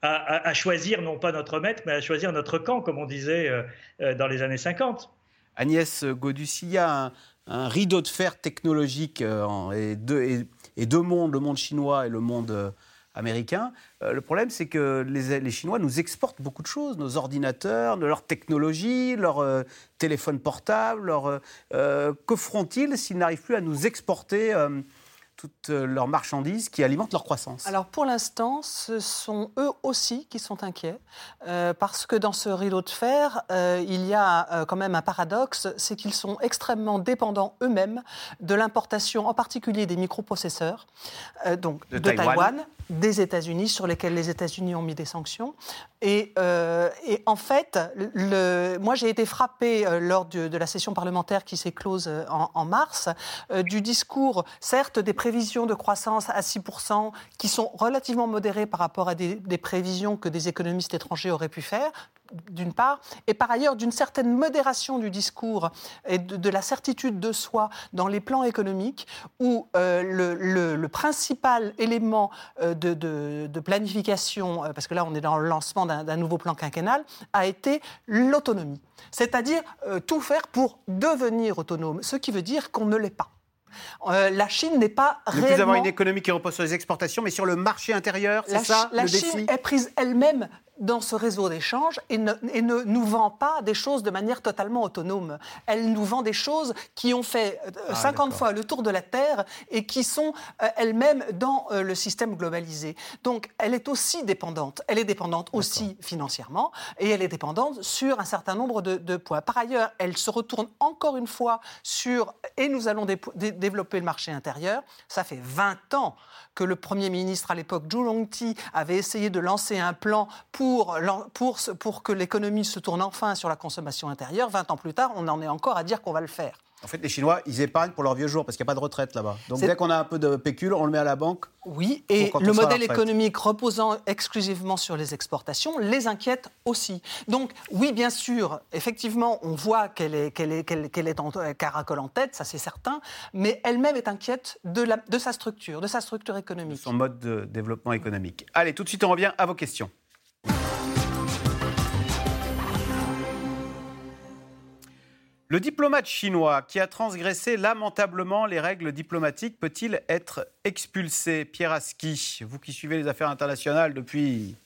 à, à choisir non pas notre maître, mais à choisir notre camp, comme on disait euh, dans les années cinquante. Agnès Gaudu, s'il y a un, un rideau de fer technologique euh, et, deux, et, et deux mondes, le monde chinois et le monde euh, américain, euh, le problème c'est que les, les Chinois nous exportent beaucoup de choses, nos ordinateurs, leur technologie, leurs euh, téléphones portables, leur, euh, que feront-ils s'ils n'arrivent plus à nous exporter euh, toutes leurs marchandises qui alimentent leur croissance? Alors pour l'instant, ce sont eux aussi qui sont inquiets, euh, parce que dans ce rideau de fer, euh, il y a euh, quand même un paradoxe, c'est qu'ils sont extrêmement dépendants eux-mêmes de l'importation, en particulier des microprocesseurs, euh, donc de, de Taïwan. Taïwan, des États-Unis, sur lesquels les États-Unis ont mis des sanctions. Et, euh, et en fait, le, moi j'ai été frappée euh, lors de, de la session parlementaire qui s'est close euh, en, en mars, euh, du discours, certes, des prévisions de croissance à six pour cent qui sont relativement modérées par rapport à des, des prévisions que des économistes étrangers auraient pu faire, d'une part, et par ailleurs d'une certaine modération du discours et de, de la certitude de soi dans les plans économiques où euh, le, le, le principal élément euh, de, de, de planification, euh, parce que là on est dans le lancement d'un, d'un nouveau plan quinquennal, a été l'autonomie. C'est-à-dire euh, tout faire pour devenir autonome, ce qui veut dire qu'on ne l'est pas. Euh, la Chine n'est pas ne réellement... plus avoir une économie qui repose sur les exportations, mais sur le marché intérieur, c'est la ça la le Chine défi? est prise elle-même dans ce réseau d'échanges et ne, et ne nous vend pas des choses de manière totalement autonome. Elle nous vend des choses qui ont fait euh, ah, cinquante d'accord. fois le tour de la Terre et qui sont euh, elles-mêmes dans euh, le système globalisé. Donc elle est aussi dépendante. Elle est dépendante d'accord. aussi financièrement et elle est dépendante sur un certain nombre de, de points. Par ailleurs, elle se retourne encore une fois sur, et nous allons dé- dé- développer le marché intérieur. Ça fait vingt ans que le Premier ministre à l'époque, Zhu Rongji, avait essayé de lancer un plan pour, pour, pour que l'économie se tourne enfin sur la consommation intérieure. vingt ans plus tard, on en est encore à dire qu'on va le faire. En fait, les Chinois, ils épargnent pour leur vieux jour parce qu'il n'y a pas de retraite là-bas. Donc c'est... dès qu'on a un peu de pécule, on le met à la banque. Oui, et le modèle économique reposant exclusivement sur les exportations les inquiète aussi. Donc oui, bien sûr, effectivement, on voit qu'elle est, qu'elle est, qu'elle, qu'elle est en caracole en tête, ça c'est certain, mais elle-même est inquiète de, la, de sa structure, de sa structure économique. De son mode de développement économique. Allez, tout de suite, on revient à vos questions. Le diplomate chinois qui a transgressé lamentablement les règles diplomatiques peut-il être expulsé? Pierre Aski, vous qui suivez les affaires internationales depuis...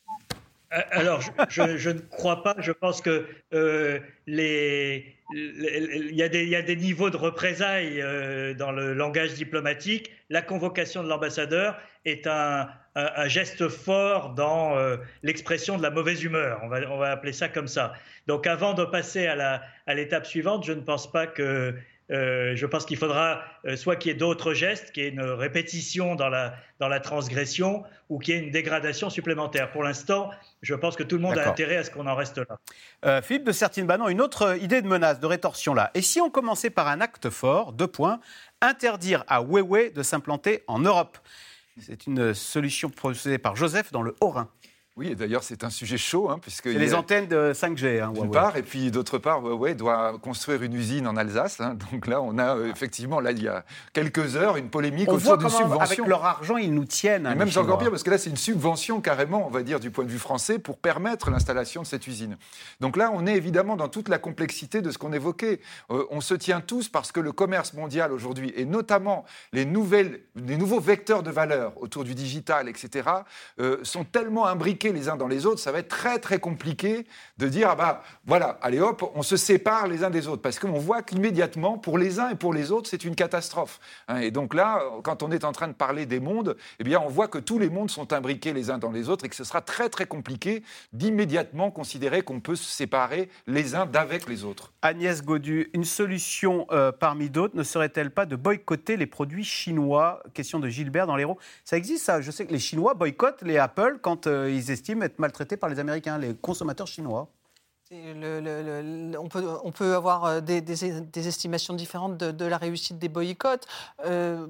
Alors, je, je, je ne crois pas. Je pense que euh, les, les, il y a des, il y a des niveaux de représailles euh, dans le langage diplomatique. La convocation de l'ambassadeur est un, un, un geste fort dans euh, l'expression de la mauvaise humeur. On va, on va appeler ça comme ça. Donc, avant de passer à, la, à l'étape suivante, je ne pense pas que... Euh, je pense qu'il faudra euh, soit qu'il y ait d'autres gestes, qu'il y ait une répétition dans la, dans la transgression ou qu'il y ait une dégradation supplémentaire. Pour l'instant, je pense que tout le monde D'accord. a intérêt à ce qu'on en reste là. Euh, Philippe de Sertine-Banon, une autre idée de menace, de rétorsion là. Et si on commençait par un acte fort, deux points, interdire à Huawei de s'implanter en Europe? C'est une solution proposée par Joseph dans le Haut-Rhin. Oui, et d'ailleurs, c'est un sujet chaud. Hein, puisque c'est les a... antennes de cinq G. Hein, d'une part, et puis d'autre part, Huawei doit construire une usine en Alsace. Hein, donc là, on a euh, effectivement, là, il y a quelques heures, une polémique on autour voit de subventions. Avec leur argent, ils nous tiennent. Hein, et même c'est encore pire, parce que là, c'est une subvention carrément, on va dire, du point de vue français, pour permettre l'installation de cette usine. Donc là, on est évidemment dans toute la complexité de ce qu'on évoquait. Euh, on se tient tous parce que le commerce mondial aujourd'hui, et notamment les, nouvelles, les nouveaux vecteurs de valeur autour du digital, et cetera, euh, sont tellement imbriqués les uns dans les autres, ça va être très très compliqué de dire ah bah voilà, allez hop, on se sépare les uns des autres parce qu'on voit qu'immédiatement pour les uns et pour les autres c'est une catastrophe. Hein, et donc là, quand on est en train de parler des mondes, eh bien on voit que tous les mondes sont imbriqués les uns dans les autres et que ce sera très très compliqué d'immédiatement considérer qu'on peut se séparer les uns d'avec les autres. Agnès Gaudu, une solution euh, parmi d'autres ne serait-elle pas de boycotter les produits chinois? Question de Gilbert dans l'Hérault. Ça existe ça? Je sais que les Chinois boycottent les Apple quand euh, ils estiment être maltraités par les Américains, les consommateurs chinois. Le, le, le, on, peut, on peut avoir des, des, des estimations différentes de, de la réussite des boycotts. Euh,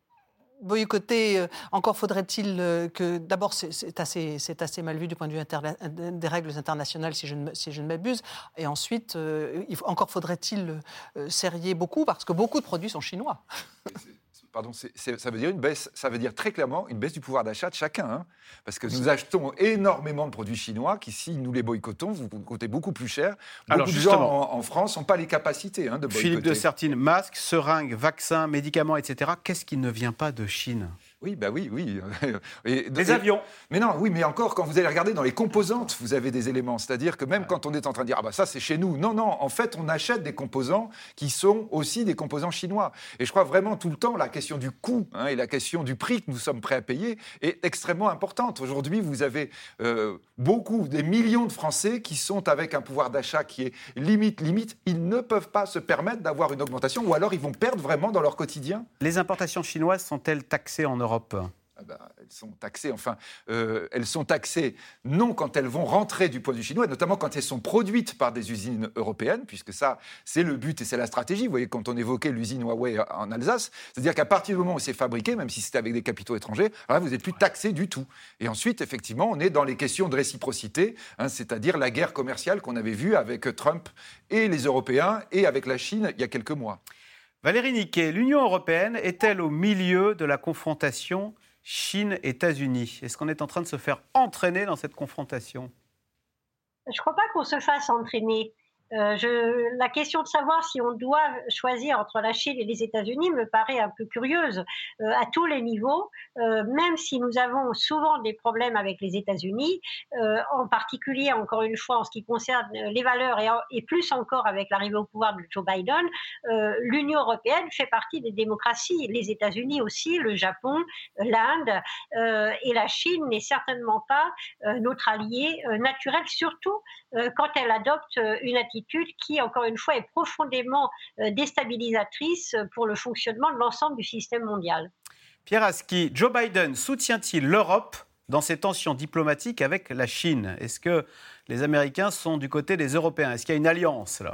boycotter, euh, encore faudrait-il euh, que... D'abord, c'est, c'est, assez, c'est assez mal vu du point de vue interna- des règles internationales, si je ne, si je ne m'abuse. Et ensuite, euh, il faut, encore faudrait-il euh, serrer beaucoup, parce que beaucoup de produits sont chinois. pardon, c'est, c'est, ça veut dire une baisse, ça veut dire très clairement une baisse du pouvoir d'achat de chacun, hein, parce que nous achetons énormément de produits chinois qui, si nous les boycottons, vous coûtez beaucoup plus cher. Beaucoup Alors, de gens en, en France n'ont pas les capacités hein, de boycotter. Philippe de Sertine, masques, seringues, vaccins, médicaments, et cetera. Qu'est-ce qui ne vient pas de Chine ? Oui, bah oui, oui. Et, les et, avions. Mais non, oui, mais encore, quand vous allez regarder dans les composantes, vous avez des éléments. C'est-à-dire que même quand on est en train de dire « Ah bah ça, c'est chez nous », non, non, en fait, on achète des composants qui sont aussi des composants chinois. Et je crois vraiment tout le temps, la question du coût hein, et la question du prix que nous sommes prêts à payer est extrêmement importante. Aujourd'hui, vous avez euh, beaucoup, des millions de Français qui sont avec un pouvoir d'achat qui est limite, limite. Ils ne peuvent pas se permettre d'avoir une augmentation ou alors ils vont perdre vraiment dans leur quotidien. Les importations chinoises sont-elles taxées en Europe ? Ah ben, elles sont taxées, enfin, euh, elles sont taxées non quand elles vont rentrer du point de vue chinois, notamment quand elles sont produites par des usines européennes, puisque ça, c'est le but et c'est la stratégie. Vous voyez, quand on évoquait l'usine Huawei en Alsace, c'est-à-dire qu'à partir du moment où c'est fabriqué, même si c'est avec des capitaux étrangers, alors là, vous n'êtes plus taxé du tout. Et ensuite, effectivement, on est dans les questions de réciprocité, hein, c'est-à-dire la guerre commerciale qu'on avait vue avec Trump et les Européens et avec la Chine il y a quelques mois. Valérie Niquet, l'Union européenne est-elle au milieu de la confrontation Chine-États-Unis ? Est-ce qu'on est en train de se faire entraîner dans cette confrontation ? Je ne crois pas qu'on se fasse entraîner. Euh, je, la question de savoir si on doit choisir entre la Chine et les États-Unis me paraît un peu curieuse euh, à tous les niveaux, euh, même si nous avons souvent des problèmes avec les États-Unis, euh, en particulier, encore une fois, en ce qui concerne les valeurs et, et plus encore avec l'arrivée au pouvoir de Joe Biden, euh, l'Union européenne fait partie des démocraties, les États-Unis aussi, le Japon, l'Inde, euh, et la Chine n'est certainement pas euh, notre allié euh, naturel, surtout euh, quand elle adopte une attitude qui, encore une fois, est profondément déstabilisatrice pour le fonctionnement de l'ensemble du système mondial. Pierre Aski, Joe Biden soutient-il l'Europe dans ses tensions diplomatiques avec la Chine ? Est-ce que les Américains sont du côté des Européens ? Est-ce qu'il y a une alliance là ?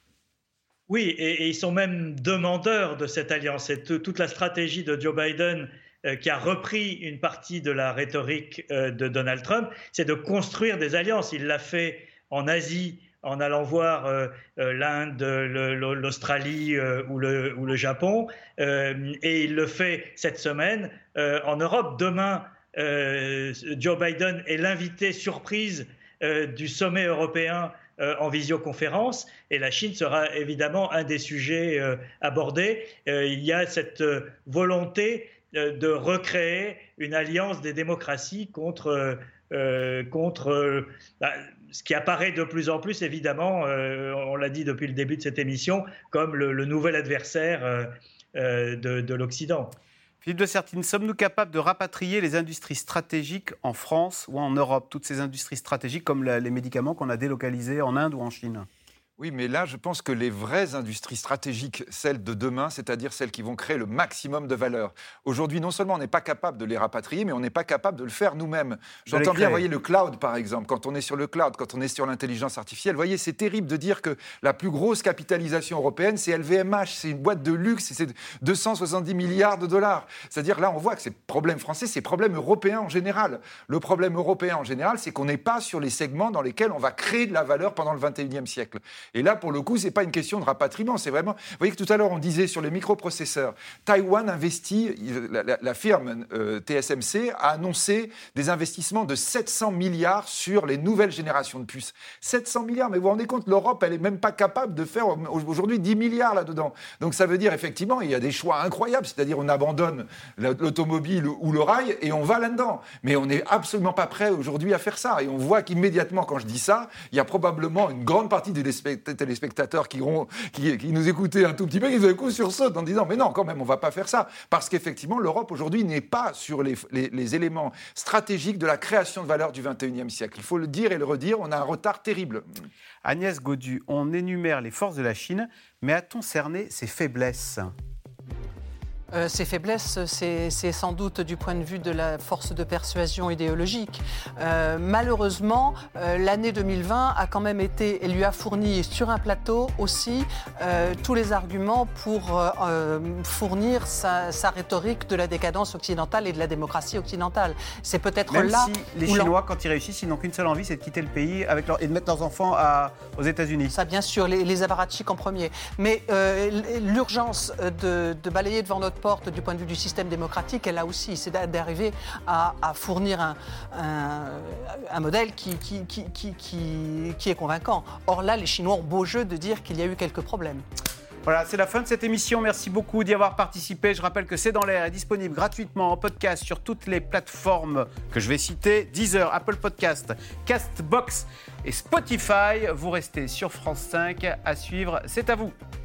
Oui, et, et ils sont même demandeurs de cette alliance. C'est t- toute la stratégie de Joe Biden euh, qui a repris une partie de la rhétorique euh, de Donald Trump, c'est de construire des alliances. Il l'a fait en Asie, en allant voir euh, euh, l'Inde, le, le, l'Australie euh, ou, le, ou le Japon. Euh, et il le fait cette semaine euh, en Europe. Demain, euh, Joe Biden est l'invité surprise euh, du sommet européen euh, en visioconférence. Et la Chine sera évidemment un des sujets euh, abordés. Euh, il y a cette euh, volonté euh, de recréer une alliance des démocraties contre... Euh, contre euh, bah, ce qui apparaît de plus en plus, évidemment, euh, on l'a dit depuis le début de cette émission, comme le, le nouvel adversaire euh, euh, de, de l'Occident. Philippe de Sertine, sommes-nous capables de rapatrier les industries stratégiques en France ou en Europe ? Toutes ces industries stratégiques comme la, les médicaments qu'on a délocalisés en Inde ou en Chine ? Oui, mais là, je pense que les vraies industries stratégiques, celles de demain, c'est-à-dire celles qui vont créer le maximum de valeur, aujourd'hui, non seulement on n'est pas capable de les rapatrier, mais on n'est pas capable de le faire nous-mêmes. J'entends bien, vous voyez, le cloud, par exemple, quand on est sur le cloud, quand on est sur l'intelligence artificielle, vous voyez, c'est terrible de dire que la plus grosse capitalisation européenne, c'est L V M H, c'est une boîte de luxe, c'est deux cent soixante-dix milliards de dollars. C'est-à-dire, là, on voit que ces problèmes français, c'est problèmes européens en général. Le problème européen en général, c'est qu'on n'est pas sur les segments dans lesquels on va créer de la valeur pendant le vingt et unième siècle. Et là, pour le coup, ce n'est pas une question de rapatriement, c'est vraiment... Vous voyez que tout à l'heure, on disait sur les microprocesseurs, Taïwan investit, la, la, la firme euh, T S M C a annoncé des investissements de sept cents milliards sur les nouvelles générations de puces. sept cents milliards, mais vous vous rendez compte, l'Europe, elle n'est même pas capable de faire aujourd'hui dix milliards là-dedans. Donc ça veut dire, effectivement, il y a des choix incroyables, c'est-à-dire on abandonne l'automobile ou le rail et on va là-dedans. Mais on n'est absolument pas prêt aujourd'hui à faire ça. Et on voit qu'immédiatement, quand je dis ça, il y a probablement une grande partie des téléspectateurs qui, ont, qui, qui nous écoutaient un tout petit peu, qui d'un coup sursautent en disant « Mais non, quand même, on ne va pas faire ça ». Parce qu'effectivement, l'Europe aujourd'hui n'est pas sur les, les, les éléments stratégiques de la création de valeur du vingt et unième siècle. Il faut le dire et le redire, on a un retard terrible. Agnès Gaudu, on énumère les forces de la Chine, mais a-t-on cerné ses faiblesses ? Euh, ces faiblesses, c'est, c'est sans doute du point de vue de la force de persuasion idéologique. Euh, malheureusement, euh, l'année deux mille vingt a quand même été, et lui a fourni sur un plateau aussi euh, tous les arguments pour euh, fournir sa, sa rhétorique de la décadence occidentale et de la démocratie occidentale. C'est peut-être même là si les Chinois, quand ils réussissent, ils n'ont qu'une seule envie, c'est de quitter le pays avec leur, et de mettre leurs enfants à, aux États-Unis. Ça, bien sûr, les, les apparatchiks en premier. Mais euh, l'urgence de, de balayer devant notre porte du point de vue du système démocratique est là aussi, c'est d'arriver à, à fournir un, un, un modèle qui, qui, qui, qui, qui, qui est convaincant. Or là, les Chinois ont beau jeu de dire qu'il y a eu quelques problèmes. Voilà, c'est la fin de cette émission. Merci beaucoup d'y avoir participé. Je rappelle que C'est dans l'air est disponible gratuitement en podcast sur toutes les plateformes que je vais citer. Deezer, Apple Podcast, Castbox et Spotify. Vous restez sur France cinq. À suivre, c'est à vous.